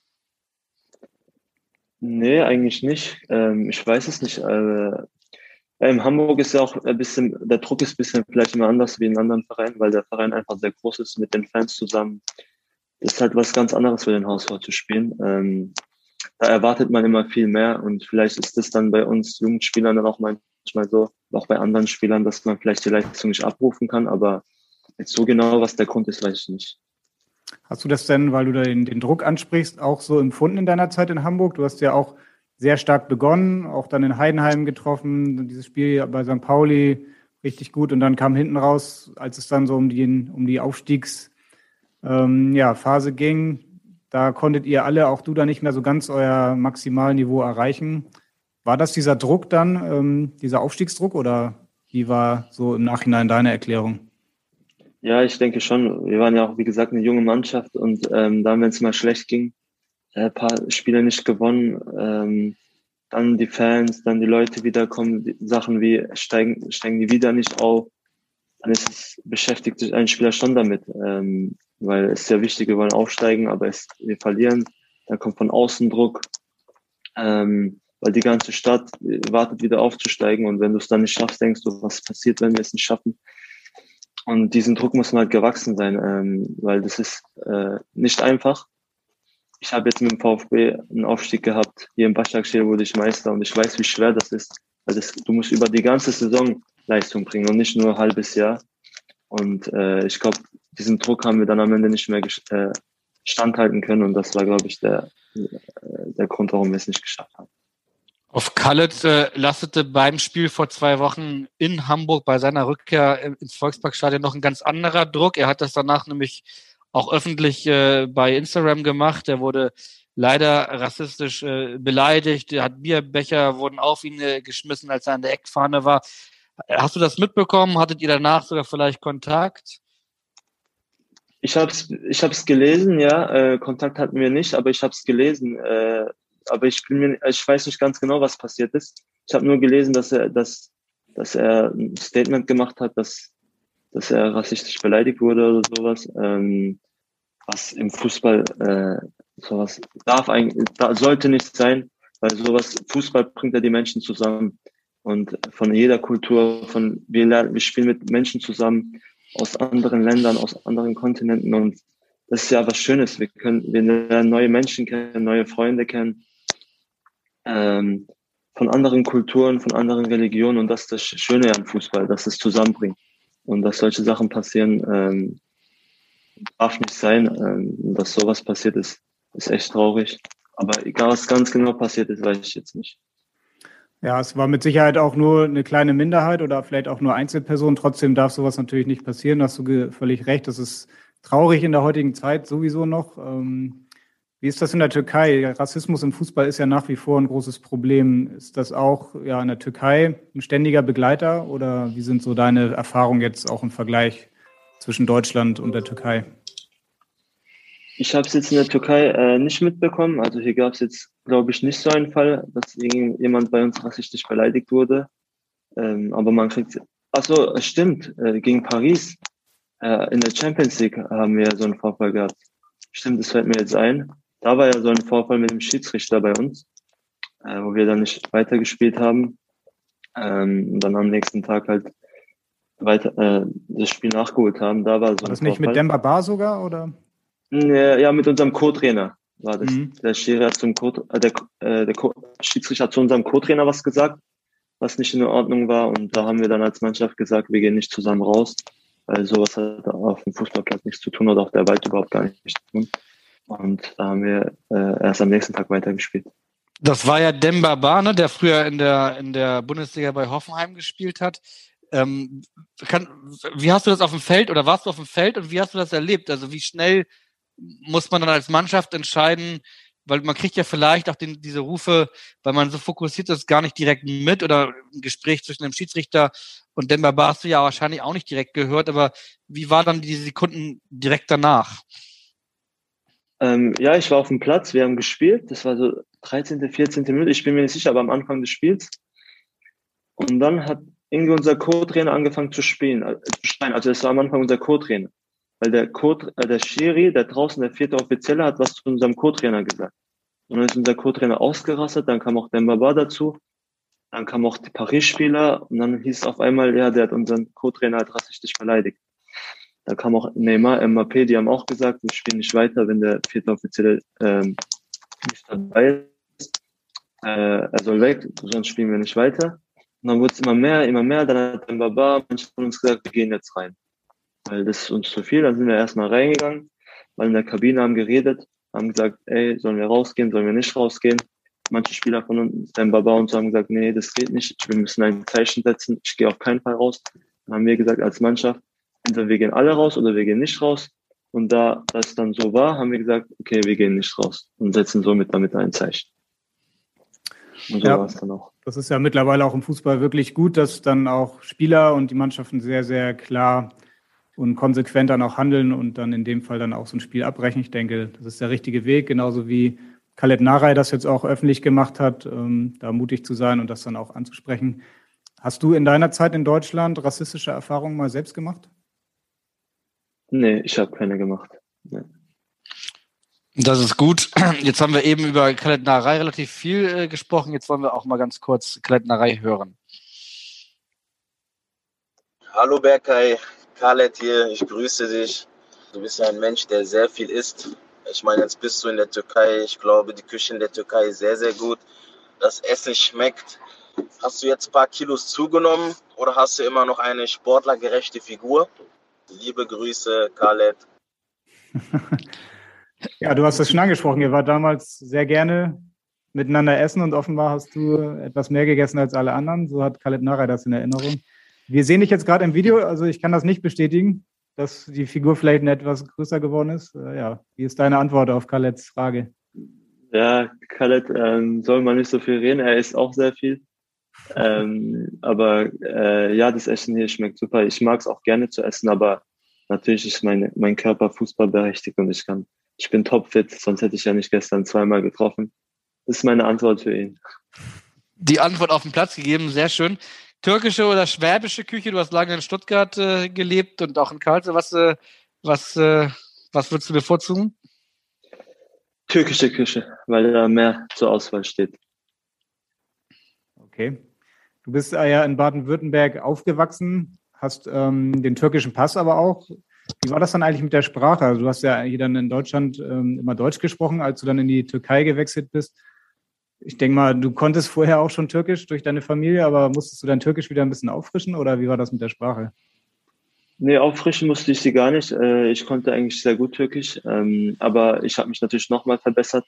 Nee, eigentlich nicht. Ich weiß es nicht. In Hamburg ist ja auch ein bisschen, der Druck ist ein bisschen vielleicht immer anders wie in anderen Vereinen, weil der Verein einfach sehr groß ist mit den Fans zusammen. Das ist halt was ganz anderes für den HSV zu spielen. Da erwartet man immer viel mehr und vielleicht ist das dann bei uns Jugendspielern dann auch manchmal so, auch bei anderen Spielern, dass man vielleicht die Leistung nicht abrufen kann, aber jetzt so genau, was der Grund ist, weiß ich nicht. Hast du das denn, weil du da den Druck ansprichst, auch so empfunden in deiner Zeit in Hamburg? Du hast ja auch sehr stark begonnen, auch dann in Heidenheim getroffen, dieses Spiel bei St. Pauli richtig gut und dann kam hinten raus, als es dann so um die Aufstiegsphase ging, da konntet ihr alle, auch du da nicht mehr so ganz euer Maximalniveau erreichen. War das dieser Druck dann, dieser Aufstiegsdruck, oder wie war so im Nachhinein deine Erklärung? Ja, ich denke schon. Wir waren ja auch, wie gesagt, eine junge Mannschaft und dann, wenn es mal schlecht ging, ein paar Spiele nicht gewonnen, dann die Fans, dann die Leute wiederkommen, Sachen wie steigen die wieder nicht auf, dann beschäftigt sich ein Spieler schon damit, weil es ist ja wichtig, wir wollen aufsteigen, aber wir verlieren, dann kommt von außen Druck, weil die ganze Stadt wartet wieder aufzusteigen und wenn du es dann nicht schaffst, denkst du, was passiert, wenn wir es nicht schaffen? Und diesen Druck muss man halt gewachsen sein, weil das ist nicht einfach. Ich habe jetzt mit dem VfB einen Aufstieg gehabt. Hier in Başakşehir wurde ich Meister und ich weiß, wie schwer das ist. Weil du musst über die ganze Saison Leistung bringen und nicht nur ein halbes Jahr. Und ich glaube, diesen Druck haben wir dann am Ende nicht mehr standhalten können. Und das war, glaube ich, der Grund, warum wir es nicht geschafft haben. Auf Khaled lastete beim Spiel vor 2 Wochen in Hamburg bei seiner Rückkehr ins Volksparkstadion noch ein ganz anderer Druck. Er hat das danach nämlich auch öffentlich bei Instagram gemacht. Er wurde leider rassistisch beleidigt. Bierbecher wurden auf ihn geschmissen, als er an der Eckfahne war. Hast du das mitbekommen? Hattet ihr danach sogar vielleicht Kontakt? Ich hab's gelesen, ja. Kontakt hatten wir nicht, aber ich habe es gelesen. Aber ich weiß nicht ganz genau, was passiert ist. Ich habe nur gelesen, dass er ein Statement gemacht hat, dass er rassistisch beleidigt wurde oder sowas. Was im Fußball sowas sollte nicht sein, weil Fußball bringt ja die Menschen zusammen. Und von jeder Kultur, wir spielen mit Menschen zusammen aus anderen Ländern, aus anderen Kontinenten, und das ist ja was Schönes. Wir lernen neue Menschen kennen, neue Freunde kennen, von anderen Kulturen, von anderen Religionen, und das ist das Schöne an Fußball, dass es zusammenbringt. Und dass solche Sachen passieren, darf nicht sein. Dass sowas passiert ist echt traurig. Aber egal, was ganz genau passiert ist, weiß ich jetzt nicht. Ja, es war mit Sicherheit auch nur eine kleine Minderheit oder vielleicht auch nur Einzelpersonen. Trotzdem darf sowas natürlich nicht passieren. Da hast du völlig recht. Das ist traurig in der heutigen Zeit sowieso noch. Wie ist das in der Türkei? Rassismus im Fußball ist ja nach wie vor ein großes Problem. Ist das auch in der Türkei ein ständiger Begleiter, oder wie sind so deine Erfahrungen jetzt auch im Vergleich zwischen Deutschland und der Türkei? Ich habe es jetzt in der Türkei nicht mitbekommen. Also hier gab es jetzt, glaube ich, nicht so einen Fall, dass jemand bei uns rassistisch beleidigt wurde. Aber man kriegt... Achso, stimmt, gegen Paris in der Champions League haben wir so einen Vorfall gehabt. Stimmt, das fällt mir jetzt ein. Da war ja so ein Vorfall mit dem Schiedsrichter bei uns, wo wir dann nicht weitergespielt haben. Und dann am nächsten Tag halt weiter das Spiel nachgeholt haben. Da war so das ein nicht Vorfall. Mit Demba Ba sogar, oder? Ja, mit unserem Co-Trainer war das. Mhm. Der Schiedsrichter hat zu unserem Co-Trainer was gesagt, was nicht in Ordnung war. Und da haben wir dann als Mannschaft gesagt, wir gehen nicht zusammen raus, weil sowas hat auf dem Fußballplatz nichts zu tun oder auf der Welt überhaupt gar nichts zu tun. Und da haben wir erst am nächsten Tag weitergespielt. Das war ja Demba Ba, ne, der früher in der Bundesliga bei Hoffenheim gespielt hat. Wie hast du das auf dem Feld, oder warst du auf dem Feld, und wie hast du das erlebt? Also wie schnell muss man dann als Mannschaft entscheiden, weil man kriegt ja vielleicht auch diese Rufe, weil man so fokussiert ist, gar nicht direkt mit, oder ein Gespräch zwischen dem Schiedsrichter und Demba Ba hast du ja wahrscheinlich auch nicht direkt gehört, aber wie war dann die Sekunden direkt danach? Ja, ich war auf dem Platz, wir haben gespielt, das war so 13., 14. Minute, ich bin mir nicht sicher, aber am Anfang des Spiels. Und dann hat irgendwie unser Co-Trainer angefangen zu schreien. Also das war am Anfang unser Co-Trainer. Weil der Schiri, der draußen, der 4. Offizielle, hat was zu unserem Co-Trainer gesagt. Und dann ist unser Co-Trainer ausgerastet, dann kam auch Demba Ba dazu, dann kamen auch die Paris-Spieler, und dann hieß es auf einmal, ja, der hat unseren Co-Trainer halt rassistisch beleidigt. Da kam auch Neymar, Mbappé, die haben auch gesagt, wir spielen nicht weiter, wenn der 4. Offizielle nicht dabei ist. Er soll weg, sonst spielen wir nicht weiter. Und dann wurde es immer mehr, dann hat Demba Ba manche von uns gesagt, wir gehen jetzt rein. Weil das ist uns zu viel, dann sind wir erstmal reingegangen, weil in der Kabine haben geredet, haben gesagt, ey, sollen wir rausgehen, sollen wir nicht rausgehen? Manche Spieler von uns, Demba Ba und so, haben gesagt, nee, das geht nicht, wir müssen ein Zeichen setzen, ich gehe auf keinen Fall raus. Dann haben wir gesagt als Mannschaft, entweder wir gehen alle raus oder wir gehen nicht raus. Und da das dann so war, haben wir gesagt, okay, wir gehen nicht raus und setzen somit damit ein Zeichen. Und so war es dann auch. Das ist ja mittlerweile auch im Fußball wirklich gut, dass dann auch Spieler und die Mannschaften sehr, sehr klar und konsequent dann auch handeln und dann in dem Fall dann auch so ein Spiel abbrechen. Ich denke, das ist der richtige Weg, genauso wie Khaled Narey das jetzt auch öffentlich gemacht hat, da mutig zu sein und das dann auch anzusprechen. Hast du in deiner Zeit in Deutschland rassistische Erfahrungen mal selbst gemacht? Nee, ich habe keine gemacht. Nee. Das ist gut. Jetzt haben wir eben über Khaled Narey relativ viel gesprochen. Jetzt wollen wir auch mal ganz kurz Khaled Narey hören. Hallo Berkay, Khaled hier, ich grüße dich. Du bist ja ein Mensch, der sehr viel isst. Ich meine, jetzt bist du in der Türkei. Ich glaube, die Küche in der Türkei ist sehr, sehr gut. Das Essen schmeckt. Hast du jetzt ein paar Kilos zugenommen oder hast du immer noch eine sportlergerechte Figur? Liebe Grüße, Khaled. Ja, du hast das schon angesprochen. Ihr wart damals sehr gerne miteinander essen und offenbar hast du etwas mehr gegessen als alle anderen. So hat Khaled Narey das in Erinnerung. Wir sehen dich jetzt gerade im Video, also ich kann das nicht bestätigen, dass die Figur vielleicht etwas größer geworden ist. Ja, wie ist deine Antwort auf Khaleds Frage? Ja, Khaled soll man nicht so viel reden, er isst auch sehr viel. Aber ja, das Essen hier schmeckt super. Ich mag es auch gerne zu essen, aber natürlich ist mein Körper fußballberechtigt und ich bin topfit, sonst hätte ich ja nicht gestern 2-mal getroffen. Das ist meine Antwort für ihn. Die Antwort auf den Platz gegeben, sehr schön. Türkische oder schwäbische Küche? Du hast lange in Stuttgart gelebt und auch in Karlsruhe. Was würdest du bevorzugen? Türkische Küche, weil da mehr zur Auswahl steht. Okay. Du bist ja in Baden-Württemberg aufgewachsen, hast den türkischen Pass aber auch. Wie war das dann eigentlich mit der Sprache? Also du hast ja hier dann in Deutschland immer Deutsch gesprochen, als du dann in die Türkei gewechselt bist. Ich denke mal, du konntest vorher auch schon Türkisch durch deine Familie, aber musstest du dein Türkisch wieder ein bisschen auffrischen oder wie war das mit der Sprache? Nee, auffrischen musste ich sie gar nicht. Ich konnte eigentlich sehr gut Türkisch, aber ich habe mich natürlich nochmal verbessert,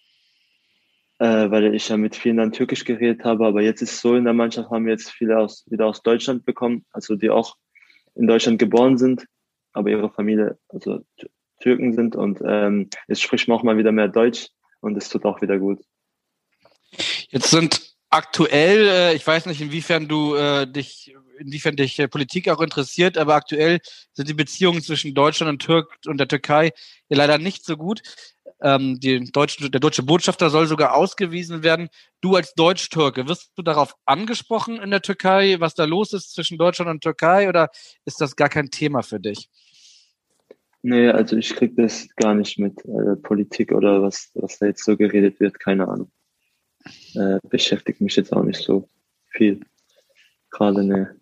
weil ich ja mit vielen dann Türkisch geredet habe. Aber jetzt ist es so, in der Mannschaft haben wir jetzt viele wieder aus Deutschland bekommen, also die auch in Deutschland geboren sind, aber ihre Familie also Türken sind und jetzt spricht man auch mal wieder mehr Deutsch und es tut auch wieder gut. Jetzt sind aktuell, ich weiß nicht, inwiefern dich Politik auch interessiert, aber aktuell sind die Beziehungen zwischen Deutschland und der Türkei ja leider nicht so gut. Der deutsche Botschafter soll sogar ausgewiesen werden. Du als Deutsch-Türke, wirst du darauf angesprochen in der Türkei, was da los ist zwischen Deutschland und Türkei, oder ist das gar kein Thema für dich? Nee, also ich krieg das gar nicht mit Politik oder was da jetzt so geredet wird, keine Ahnung. Beschäftigt mich jetzt auch nicht so viel. Gerade, ne.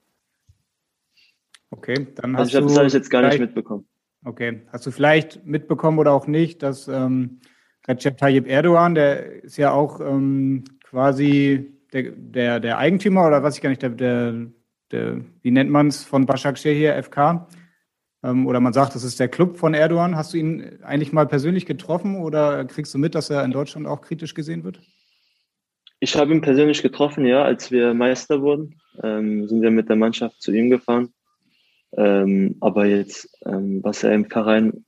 Okay, dann hast das habe ich jetzt gar nicht mitbekommen. Okay, hast du vielleicht mitbekommen oder auch nicht, dass Recep Tayyip Erdogan, der ist ja auch quasi der Eigentümer oder weiß ich gar nicht, wie nennt man es, von Başakşehir FK? Oder man sagt, das ist der Club von Erdogan. Hast du ihn eigentlich mal persönlich getroffen oder kriegst du mit, dass er in Deutschland auch kritisch gesehen wird? Ich habe ihn persönlich getroffen, ja, als wir Meister wurden, sind wir mit der Mannschaft zu ihm gefahren. Aber jetzt, was er im Verein,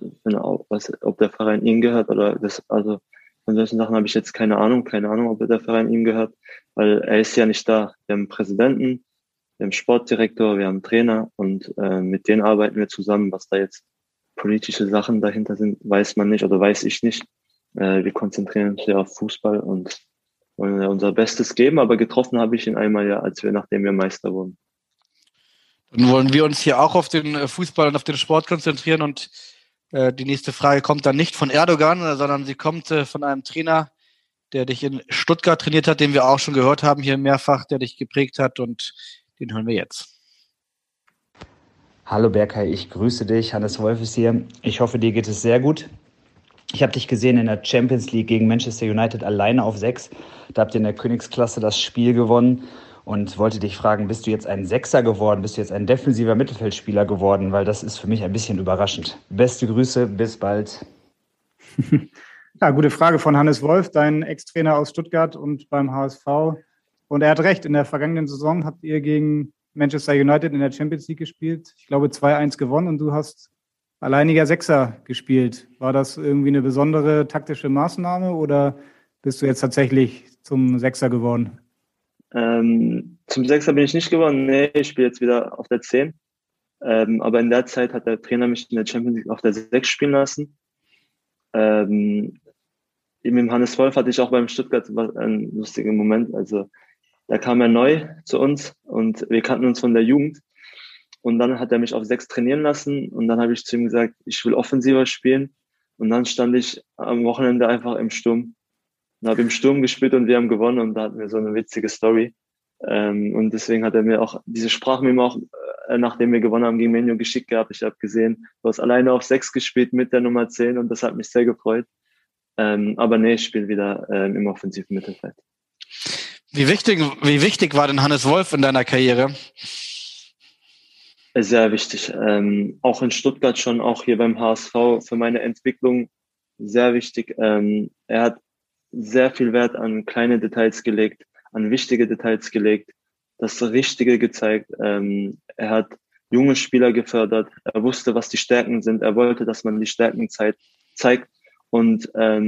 ob der Verein ihm gehört oder das, also von solchen Sachen habe ich jetzt keine Ahnung, ob der Verein ihm gehört, weil er ist ja nicht da. Wir haben einen Präsidenten, wir haben einen Sportdirektor, wir haben einen Trainer und mit denen arbeiten wir zusammen. Was da jetzt politische Sachen dahinter sind, weiß man nicht oder weiß ich nicht. Wir konzentrieren uns ja auf Fußball und wollen ja unser Bestes geben, aber getroffen habe ich ihn einmal, ja, nachdem wir Meister wurden. Dann wollen wir uns hier auch auf den Fußball und auf den Sport konzentrieren und die nächste Frage kommt dann nicht von Erdogan, sondern sie kommt von einem Trainer, der dich in Stuttgart trainiert hat, den wir auch schon gehört haben hier mehrfach, der dich geprägt hat und den hören wir jetzt. Hallo Berkay, ich grüße dich. Hannes Wolf ist hier. Ich hoffe, dir geht es sehr gut. Ich habe dich gesehen in der Champions League gegen Manchester United alleine auf 6. Da habt ihr in der Königsklasse das Spiel gewonnen und wollte dich fragen, bist du jetzt ein Sechser geworden? Bist du jetzt ein defensiver Mittelfeldspieler geworden? Weil das ist für mich ein bisschen überraschend. Beste Grüße, bis bald. Ja, gute Frage von Hannes Wolf, dein Ex-Trainer aus Stuttgart und beim HSV. Und er hat recht, in der vergangenen Saison habt ihr gegen Manchester United in der Champions League gespielt. Ich glaube 2-1 gewonnen und du hast alleiniger Sechser gespielt. War das irgendwie eine besondere taktische Maßnahme oder bist du jetzt tatsächlich zum Sechser geworden? Zum Sechser bin ich nicht geworden. Nee, ich spiele jetzt wieder auf der 10. Aber in der Zeit hat der Trainer mich in der Champions League auf der 6 spielen lassen. Eben mit Hannes Wolf hatte ich auch beim Stuttgart einen lustigen Moment. Also da kam er neu zu uns und wir kannten uns von der Jugend. Und dann hat er mich auf 6 trainieren lassen und dann habe ich zu ihm gesagt, ich will offensiver spielen. Und dann stand ich am Wochenende einfach im Sturm und habe im Sturm gespielt und wir haben gewonnen und da hatten wir so eine witzige Story. Und deswegen hat er mir auch diese Sprachmemo auch, nachdem wir gewonnen haben, gegen Menu geschickt gehabt. Ich habe gesehen, du hast alleine auf 6 gespielt mit der Nummer 10 und das hat mich sehr gefreut. Aber nee, ich spiele wieder im offensiven Mittelfeld. Wie wichtig war denn Hannes Wolf in deiner Karriere? Sehr wichtig. Auch in Stuttgart schon, auch hier beim HSV für meine Entwicklung sehr wichtig. Er hat sehr viel Wert an kleine Details gelegt, an wichtige Details gelegt, das Richtige gezeigt. Er hat junge Spieler gefördert. Er wusste, was die Stärken sind. Er wollte, dass man die Stärken zeigt. Und er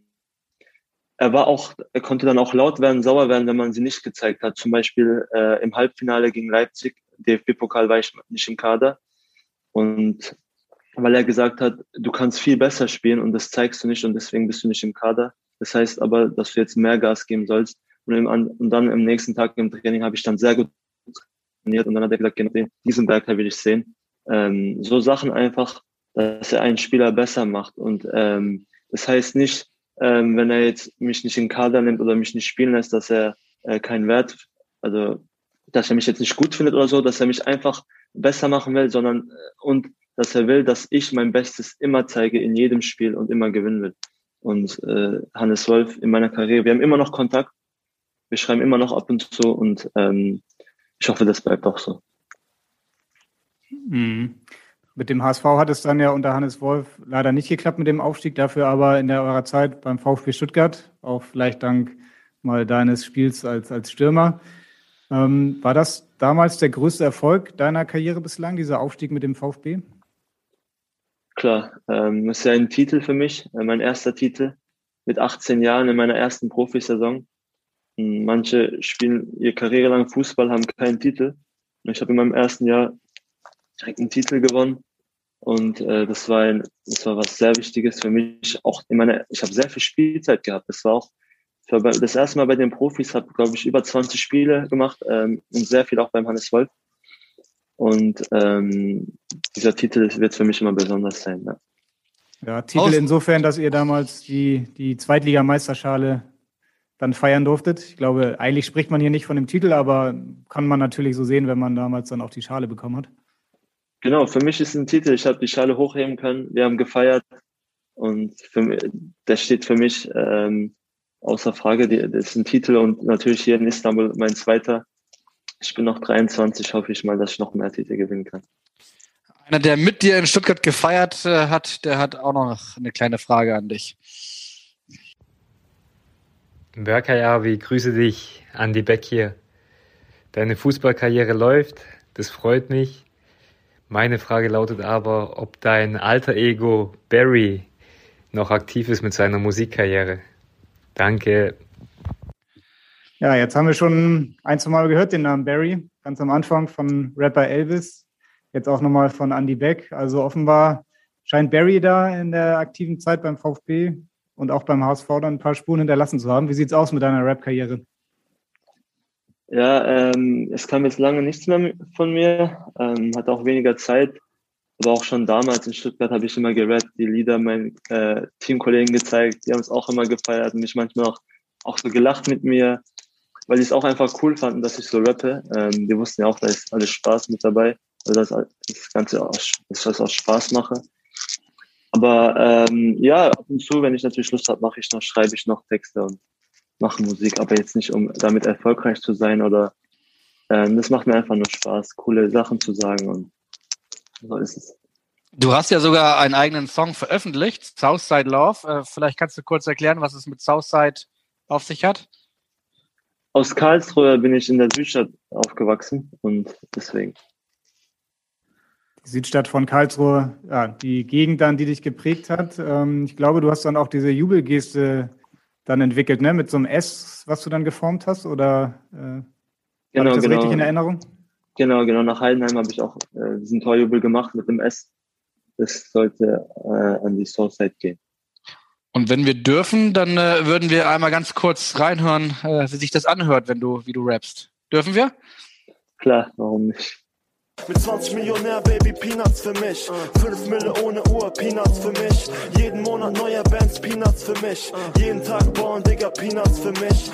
konnte dann auch laut werden, sauer werden, wenn man sie nicht gezeigt hat. Zum Beispiel im Halbfinale gegen Leipzig, DFB-Pokal, war ich nicht im Kader. Und weil er gesagt hat, du kannst viel besser spielen und das zeigst du nicht und deswegen bist du nicht im Kader. Das heißt aber, dass du jetzt mehr Gas geben sollst. Und dann am nächsten Tag im Training habe ich dann sehr gut trainiert und dann hat er gesagt, genau diesen Berger will ich sehen. So Sachen einfach, dass er einen Spieler besser macht. Und das heißt nicht, wenn er jetzt mich nicht in den Kader nimmt oder mich nicht spielen lässt, dass er keinen Wert, also dass er mich jetzt nicht gut findet oder so, dass er mich einfach besser machen will, sondern und dass er will, dass ich mein Bestes immer zeige in jedem Spiel und immer gewinnen will. Und Hannes Wolf in meiner Karriere, wir haben immer noch Kontakt, wir schreiben immer noch ab und zu und ich hoffe, das bleibt auch so. Mhm. Mit dem HSV hat es dann ja unter Hannes Wolf leider nicht geklappt mit dem Aufstieg, dafür aber in eurer Zeit beim VfB Stuttgart, auch vielleicht dank mal deines Spiels als Stürmer. War das damals der größte Erfolg deiner Karriere bislang, dieser Aufstieg mit dem VfB? Klar, das ist ja ein Titel für mich, mein erster Titel mit 18 Jahren in meiner ersten Profisaison. Manche spielen ihre Karriere lang Fußball, haben keinen Titel. Und ich habe in meinem ersten Jahr direkt einen Titel gewonnen. Und das war was sehr Wichtiges für mich. Auch ich habe sehr viel Spielzeit gehabt. Das war auch das erste Mal bei den Profis, habe, glaube ich, über 20 Spiele gemacht und sehr viel auch beim Hannes Wolf. Und dieser Titel wird für mich immer besonders sein. Ja, ja, Titel insofern, dass ihr damals die Zweitligameisterschale dann feiern durftet. Ich glaube, eigentlich spricht man hier nicht von dem Titel, aber kann man natürlich so sehen, wenn man damals dann auch die Schale bekommen hat. Genau, für mich ist ein Titel. Ich habe die Schale hochheben können. Wir haben gefeiert und das steht für mich außer Frage. Das ist ein Titel und natürlich hier in Istanbul mein zweiter. Ich bin noch 23, hoffe ich mal, dass ich noch mehr Titel gewinnen kann. Einer, der mit dir in Stuttgart gefeiert hat, der hat auch noch eine kleine Frage an dich. Berkay Abi, grüße dich, Andi Beck hier. Deine Fußballkarriere läuft, das freut mich. Meine Frage lautet aber, ob dein alter Ego Barry noch aktiv ist mit seiner Musikkarriere. Danke. Ja, jetzt haben wir schon ein, zwei Mal gehört den Namen Barry, ganz am Anfang von Rapper Elvis, jetzt auch nochmal von Andi Beck. Also offenbar scheint Barry da in der aktiven Zeit beim VfB und auch beim HSV dann ein paar Spuren hinterlassen zu haben. Wie sieht's aus mit deiner Rap-Karriere? Ja, es kam jetzt lange nichts mehr von mir, hatte auch weniger Zeit, aber auch schon damals in Stuttgart habe ich immer gerappt, die Lieder meinen Teamkollegen gezeigt, die haben es auch immer gefeiert und mich manchmal auch so gelacht mit mir, weil die es auch einfach cool fanden, dass ich so rappe. Die wussten ja auch, da ist alles Spaß mit dabei, also das Ganze dass ich das aus Spaß mache. Aber ja, ab und zu, wenn ich natürlich Lust habe, schreibe ich noch Texte und mache Musik, aber jetzt nicht, um damit erfolgreich zu sein oder das macht mir einfach nur Spaß, coole Sachen zu sagen und so ist es. Du hast ja sogar einen eigenen Song veröffentlicht, Southside Love. Vielleicht kannst du kurz erklären, was es mit Southside auf sich hat? Aus Karlsruhe bin ich in der Südstadt aufgewachsen und deswegen. Die Südstadt von Karlsruhe, ja, die Gegend dann, die dich geprägt hat. Ich glaube, du hast dann auch diese Jubelgeste dann entwickelt, ne? Mit so einem S, was du dann geformt hast? Oder habe ich das Genau. richtig in Erinnerung? Genau. Nach Heidenheim habe ich auch diesen Torjubel gemacht mit dem S. Das sollte an die Soulside gehen. Und wenn wir dürfen, dann würden wir einmal ganz kurz reinhören, wie sich das anhört, wie du rappst. Dürfen wir? Klar, warum nicht? Mit 20 Millionär, Baby, Peanuts für mich. 5 Mille ohne Uhr, Peanuts für mich. Jeden Monat neue Bands, Peanuts für mich. Jeden Tag bauen, Digga, Peanuts für mich.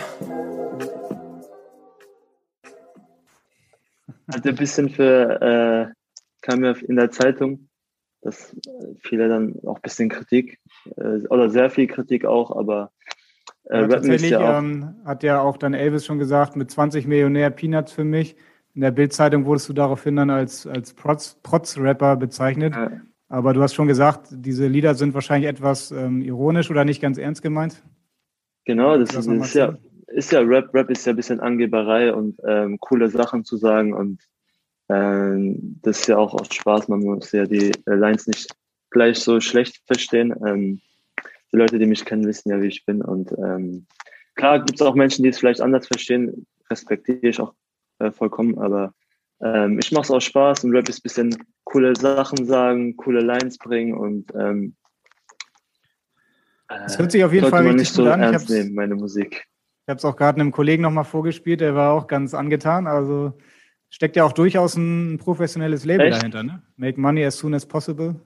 Hat ein bisschen kam ja in der Zeitung, dass viele dann auch ein bisschen Kritik, oder sehr viel Kritik auch, aber Rappen ist ja auch... hat ja auch dann Elvis schon gesagt, mit 20 Millionär Peanuts für mich. In der Bild-Zeitung wurdest du daraufhin dann als Protz-Rapper bezeichnet. Ja. Aber du hast schon gesagt, diese Lieder sind wahrscheinlich etwas ironisch oder nicht ganz ernst gemeint. Genau, das ist ja Rap. Rap ist ja ein bisschen Angeberei und coole Sachen zu sagen und das ist ja auch aus Spaß. Man muss ja die Lines nicht gleich so schlecht verstehen. Die Leute, die mich kennen, wissen ja, wie ich bin. Und klar gibt es auch Menschen, die es vielleicht anders verstehen. Respektiere ich auch vollkommen. Aber ich mache es aus Spaß und Rap ist ein bisschen coole Sachen sagen, coole Lines bringen. Und das hört sich auf jeden Fall man richtig nicht so gut an. Ernst nehmen, meine Musik. Ich habe es auch gerade einem Kollegen nochmal vorgespielt. Der war auch ganz angetan. Also steckt ja auch durchaus ein professionelles Label dahinter, ne? Make money as soon as possible.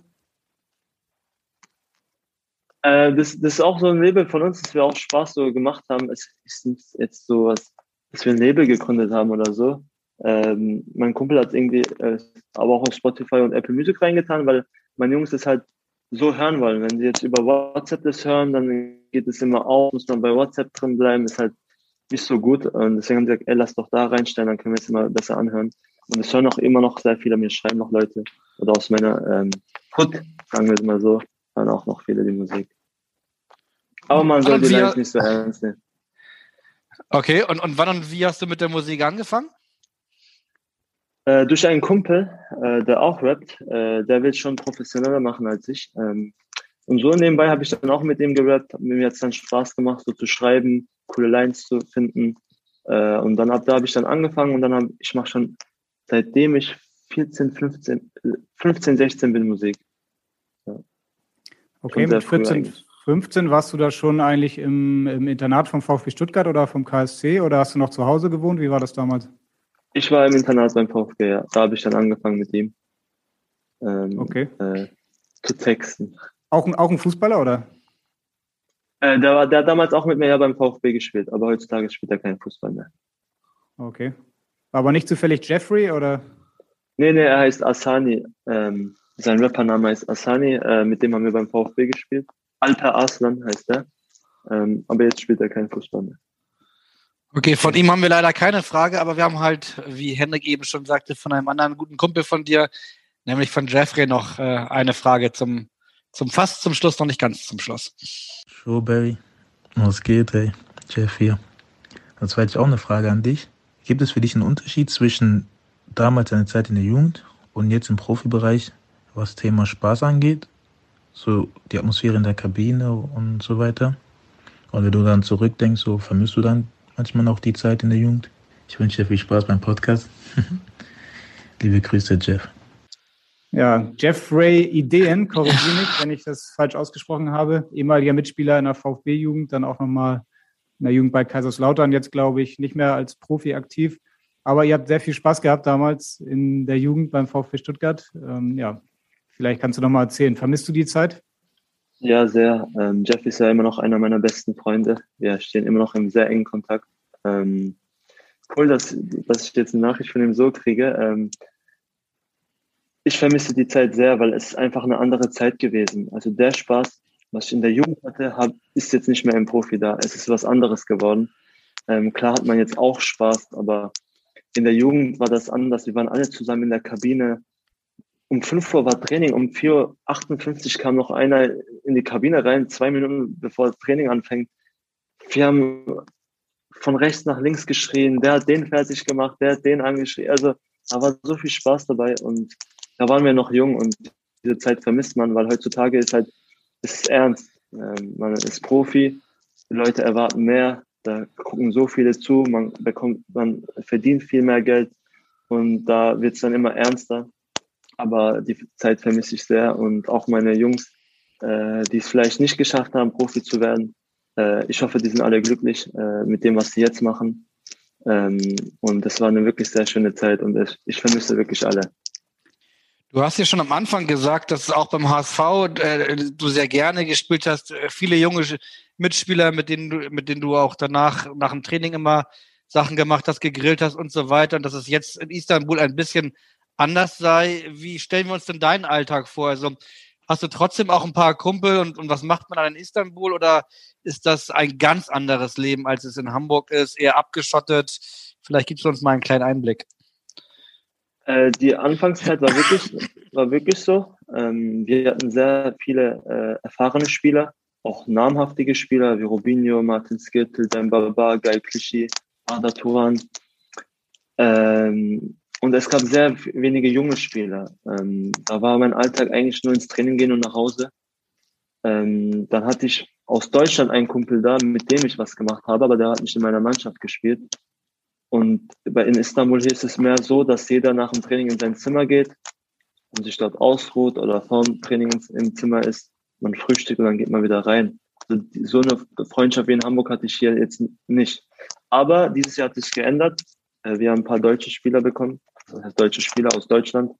Das ist auch so ein Label von uns, das wir auch Spaß so gemacht haben. Es ist nicht jetzt so was, dass wir ein Label gegründet haben oder so. Mein Kumpel hat irgendwie aber auch auf Spotify und Apple Music reingetan, weil meine Jungs das halt so hören wollen. Wenn sie jetzt über WhatsApp das hören, dann geht es immer auf, muss man bei WhatsApp drin bleiben, ist halt nicht so gut. Und deswegen haben sie gesagt, lass doch da reinstellen, dann können wir es immer besser anhören. Und es hören auch immer noch sehr viele, mir schreiben noch Leute, oder aus meiner Hood, sagen wir es mal so, hören auch noch viele die Musik. Aber man soll die Lines nicht so ernst nehmen. Okay, und wann und wie hast du mit der Musik angefangen? Durch einen Kumpel, der auch rappt, der will es schon professioneller machen als ich. Und so nebenbei habe ich dann auch mit ihm gerappt, mir hat es dann Spaß gemacht, so zu schreiben, coole Lines zu finden. Und dann ab da habe ich dann angefangen und dann ich mache schon seitdem ich 15, 16 bin Musik. Ja. Okay, mit 15 warst du da schon eigentlich im Internat vom VfB Stuttgart oder vom KSC oder hast du noch zu Hause gewohnt? Wie war das damals? Ich war im Internat beim VfB, ja. Da habe ich dann angefangen mit ihm zu texten. Auch ein Fußballer, oder? Der hat damals auch mit mir ja beim VfB gespielt, aber heutzutage spielt er keinen Fußball mehr. Okay. War aber nicht zufällig Jeffrey, oder? Nee, er heißt Asani. Sein Rappername heißt Asani. Mit dem haben wir beim VfB gespielt. Alper Arslan heißt er. Aber jetzt spielt er keinen Fußball mehr. Okay, von ihm haben wir leider keine Frage, aber wir haben halt, wie Henrik eben schon sagte, von einem anderen guten Kumpel von dir, nämlich von Jeffrey, noch eine Frage zum fast zum Schluss, noch nicht ganz zum Schluss. Showberry, was geht, ey? Jeff hier. Das war jetzt auch eine Frage an dich. Gibt es für dich einen Unterschied zwischen damals deiner Zeit in der Jugend und jetzt im Profibereich, was Thema Spaß angeht? So die Atmosphäre in der Kabine und so weiter. Und wenn du dann zurückdenkst, so vermisst du dann manchmal auch die Zeit in der Jugend? Ich wünsche dir viel Spaß beim Podcast. Liebe Grüße, Jeff. Ja, Jeffrey Ideen, korrigiere mich, wenn ich das falsch ausgesprochen habe. Ehemaliger Mitspieler in der VfB-Jugend, dann auch nochmal in der Jugend bei Kaiserslautern, jetzt glaube ich nicht mehr als Profi aktiv. Aber ihr habt sehr viel Spaß gehabt damals in der Jugend beim VfB Stuttgart. Vielleicht kannst du noch mal erzählen. Vermisst du die Zeit? Ja, sehr. Jeff ist ja immer noch einer meiner besten Freunde. Wir stehen immer noch im sehr engen Kontakt. Cool, dass ich jetzt eine Nachricht von ihm so kriege. Ich vermisse die Zeit sehr, weil es ist einfach eine andere Zeit gewesen. Also der Spaß, was ich in der Jugend hatte, ist jetzt nicht mehr im Profi da. Es ist was anderes geworden. Klar hat man jetzt auch Spaß, aber in der Jugend war das anders. Wir waren alle zusammen in der Kabine. Um 5 Uhr war Training, um 4:58 Uhr kam noch einer in die Kabine rein, 2 Minuten bevor das Training anfängt. Wir haben von rechts nach links geschrien, der hat den fertig gemacht, der hat den angeschrien. Also da war so viel Spaß dabei und da waren wir noch jung und diese Zeit vermisst man, weil heutzutage ist es ernst. Man ist Profi Die Leute erwarten mehr, da gucken so viele zu, man verdient viel mehr Geld und da wird es dann immer ernster. Aber die Zeit vermisse ich sehr und auch meine Jungs, die es vielleicht nicht geschafft haben, Profi zu werden. Ich hoffe, die sind alle glücklich mit dem, was sie jetzt machen. Und das war eine wirklich sehr schöne Zeit und ich vermisse wirklich alle. Du hast ja schon am Anfang gesagt, dass auch beim HSV du sehr gerne gespielt hast. Viele junge Mitspieler, mit denen du auch danach nach dem Training immer Sachen gemacht hast, gegrillt hast und so weiter. Und dass es jetzt in Istanbul ein bisschen anders sei. Wie stellen wir uns denn deinen Alltag vor? Also hast du trotzdem auch ein paar Kumpel und was macht man dann in Istanbul? Oder ist das ein ganz anderes Leben, als es in Hamburg ist, eher abgeschottet? Vielleicht gibst du uns mal einen kleinen Einblick. Die Anfangszeit war wirklich so. Wir hatten sehr viele erfahrene Spieler, auch namhaftige Spieler wie Robinho, Martin Skrtel, Dembaba, Gael Clichy, Arda Turan. Und es gab sehr wenige junge Spieler. Da war mein Alltag eigentlich nur ins Training gehen und nach Hause. Dann hatte ich aus Deutschland einen Kumpel da, mit dem ich was gemacht habe, aber der hat nicht in meiner Mannschaft gespielt. Und in Istanbul hier ist es mehr so, dass jeder nach dem Training in sein Zimmer geht und sich dort ausruht oder vor dem Training im Zimmer ist. Man frühstückt und dann geht man wieder rein. Also so eine Freundschaft wie in Hamburg hatte ich hier jetzt nicht. Aber dieses Jahr hat sich geändert. Wir haben ein paar deutsche Spieler bekommen, also deutsche Spieler aus Deutschland.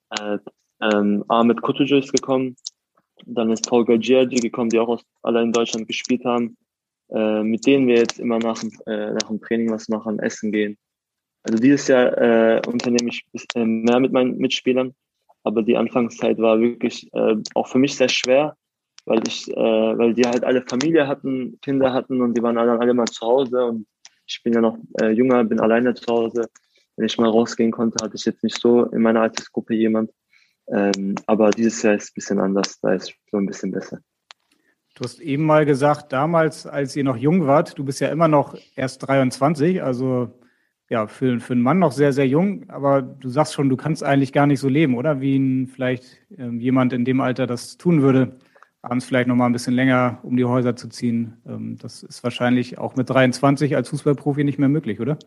Ahmet Kutucu ist gekommen. Dann ist Tolga Ciğerci gekommen, die auch alle in Deutschland gespielt haben. Mit denen wir jetzt immer nach dem Training was machen, essen gehen. Also dieses Jahr unternehme ich mehr mit meinen Mitspielern, aber die Anfangszeit war wirklich auch für mich sehr schwer, weil die halt alle Familie hatten, Kinder hatten und die waren dann alle mal zu Hause und ich bin ja noch jünger, bin alleine zu Hause. Wenn ich mal rausgehen konnte, hatte ich jetzt nicht so in meiner Altersgruppe jemand. Aber dieses Jahr ist ein bisschen anders, da ist es schon ein bisschen besser. Du hast eben mal gesagt, damals, als ihr noch jung wart, du bist ja immer noch erst 23, also ja, für einen Mann noch sehr, sehr jung, aber du sagst schon, du kannst eigentlich gar nicht so leben, oder? Wie vielleicht jemand in dem Alter das tun würde, abends vielleicht noch mal ein bisschen länger um die Häuser zu ziehen. Das ist wahrscheinlich auch mit 23 als Fußballprofi nicht mehr möglich, oder?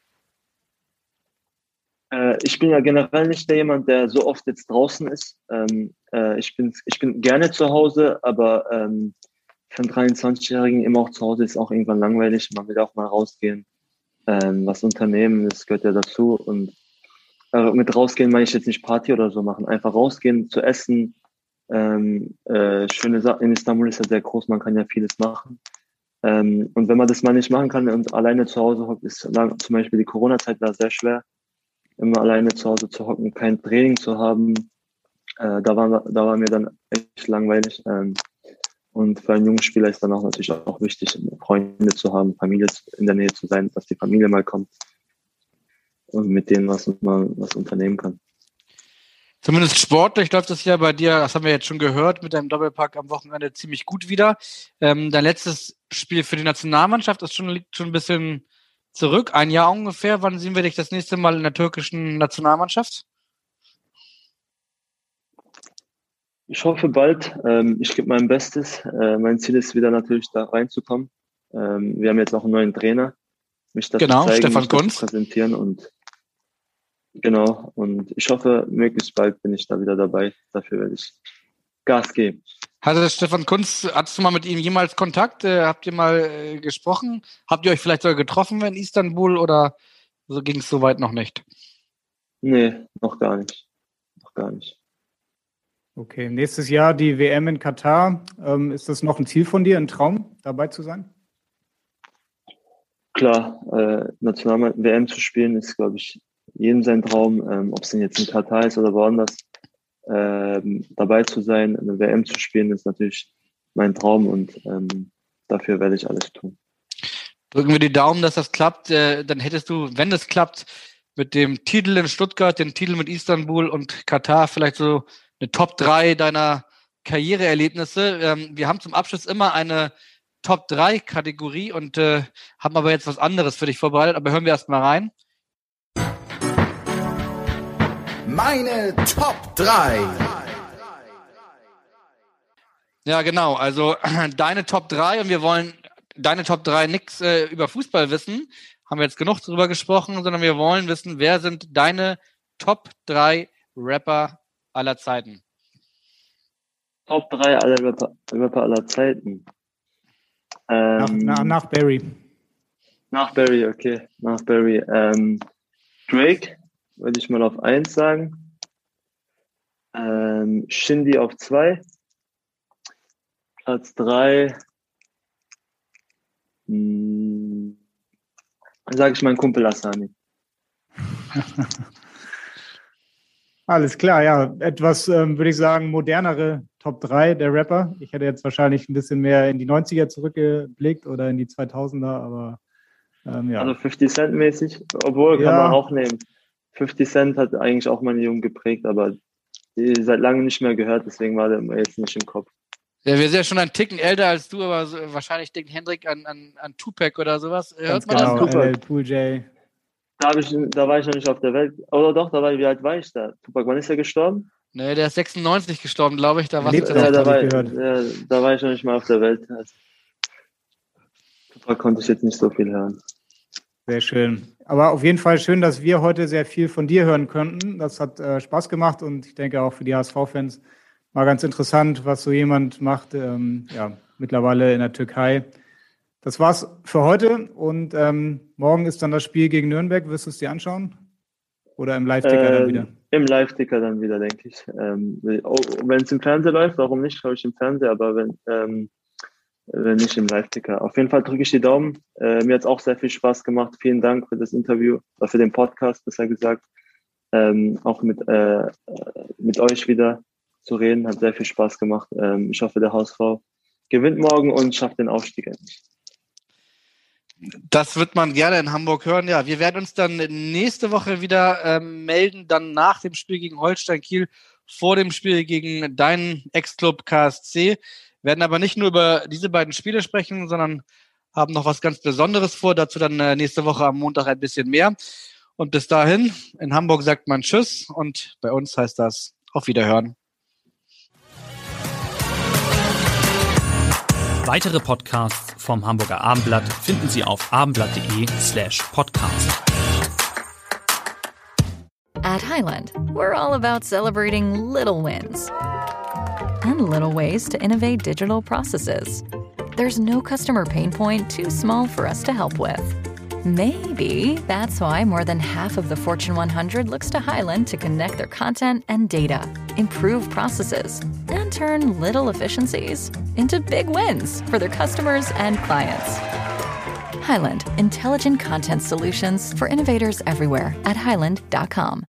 Ich bin ja generell nicht jemand, der so oft jetzt draußen ist. Ich bin gerne zu Hause, aber für einen 23-Jährigen immer auch zu Hause ist auch irgendwann langweilig. Man will auch mal rausgehen, was unternehmen, das gehört ja dazu. Und mit rausgehen meine ich jetzt nicht Party oder so machen, einfach rausgehen, zu essen. Schöne Sachen. In Istanbul ist ja sehr groß, man kann ja vieles machen. Und wenn man das mal nicht machen kann und alleine zu Hause hockt, ist zum Beispiel die Corona-Zeit war sehr schwer. Immer alleine zu Hause zu hocken, kein Training zu haben, da war mir dann echt langweilig. Und für einen jungen Spieler ist dann auch natürlich auch wichtig, Freunde zu haben, Familie in der Nähe zu sein, dass die Familie mal kommt und mit denen was unternehmen kann. Zumindest sportlich läuft das ja bei dir, das haben wir jetzt schon gehört, mit deinem Doppelpack am Wochenende ziemlich gut wieder. Dein letztes Spiel für die Nationalmannschaft liegt schon ein bisschen zurück, ein Jahr ungefähr. Wann sehen wir dich das nächste Mal in der türkischen Nationalmannschaft? Ich hoffe bald. Ich gebe mein Bestes. Mein Ziel ist wieder natürlich da reinzukommen. Wir haben jetzt auch einen neuen Trainer. Mich das genau, zu zeigen, Stefan mich Kuntz. zu präsentieren und genau. Und ich hoffe, möglichst bald bin ich da wieder dabei. Dafür werde ich Gas geben. Hattest du mal mit ihm jemals Kontakt? Habt ihr mal gesprochen? Habt ihr euch vielleicht sogar getroffen in Istanbul oder so ging es soweit noch nicht? Nee, noch gar nicht. Okay, nächstes Jahr die WM in Katar. Ist das noch ein Ziel von dir, ein Traum, dabei zu sein? Klar, WM zu spielen ist, glaube ich, jedem sein Traum. Ob es denn jetzt in Katar ist oder woanders. Dabei zu sein, eine WM zu spielen, ist natürlich mein Traum und dafür werde ich alles tun. Drücken wir die Daumen, dass das klappt. Dann hättest du, wenn es klappt, mit dem Titel in Stuttgart, den Titel mit Istanbul und Katar vielleicht so eine Top 3 deiner Karriereerlebnisse. Wir haben zum Abschluss immer eine Top 3 Kategorie und haben aber jetzt was anderes für dich vorbereitet. Aber hören wir erst mal rein. Meine Top 3. Ja, genau. Also deine Top 3 und wir wollen deine Top 3 nichts über Fußball wissen, haben wir jetzt genug drüber gesprochen, sondern wir wollen wissen, wer sind deine Top 3 Rapper aller Zeiten? Top 3 aller Rapper aller Zeiten. Nach Barry. Nach Barry, okay. Nach Barry. Drake würde ich mal auf 1 sagen. Shindy auf 2. Platz 3. Sage ich mein Kumpel Asani. Alles klar, ja. Etwas, würde ich sagen, modernere Top 3 der Rapper. Ich hätte jetzt wahrscheinlich ein bisschen mehr in die 90er zurückgeblickt oder in die 2000er, aber ja. Also 50 Cent mäßig, obwohl kann man auch nehmen. 50 Cent hat eigentlich auch meine Jugend geprägt, aber die seit langem nicht mehr gehört, deswegen war der jetzt nicht im Kopf. Ja, wir sind ja schon ein Ticken älter als du, aber wahrscheinlich denkt Hendrik an Tupac oder sowas. Hört man genau, das? LL Cool J. Da war ich noch nicht auf der Welt. Oder doch, wie alt war ich da? Tupac, wann ist er gestorben? Nee, der ist 96 gestorben, glaube ich. Da war ich noch nicht mal auf der Welt. Also, Tupac konnte ich jetzt nicht so viel hören. Sehr schön. Aber auf jeden Fall schön, dass wir heute sehr viel von dir hören konnten. Das hat Spaß gemacht und ich denke auch für die HSV-Fans mal ganz interessant, was so jemand macht, mittlerweile in der Türkei. Das war's für heute und morgen ist dann das Spiel gegen Nürnberg. Wirst du es dir anschauen? Oder im Live-Ticker dann wieder? Im Live-Ticker dann wieder, denke ich. Wenn es im Fernsehen läuft, warum nicht? Glaube ich im Fernsehen, aber wenn nicht im Live-Ticker. Auf jeden Fall drücke ich die Daumen. Mir hat es auch sehr viel Spaß gemacht. Vielen Dank für das Interview, für den Podcast, besser gesagt. Auch mit euch wieder zu reden. Hat sehr viel Spaß gemacht. Ich hoffe, der HSV gewinnt morgen und schafft den Aufstieg endlich. Das wird man gerne in Hamburg hören. Ja, wir werden uns dann nächste Woche wieder melden, dann nach dem Spiel gegen Holstein Kiel, vor dem Spiel gegen deinen Ex-Club KSC. Werden aber nicht nur über diese beiden Spiele sprechen, sondern haben noch was ganz Besonderes vor. Dazu dann nächste Woche am Montag ein bisschen mehr. Und bis dahin, in Hamburg sagt man Tschüss und bei uns heißt das auf Wiederhören. Weitere Podcasts vom Hamburger Abendblatt finden Sie auf abendblatt.de/podcast. At Highland, we're all about celebrating little wins and little ways to innovate digital processes. There's no customer pain point too small for us to help with. Maybe that's why more than half of the Fortune 100 looks to Highland to connect their content and data, improve processes, and turn little efficiencies into big wins for their customers and clients. Highland, intelligent content solutions for innovators everywhere at highland.com.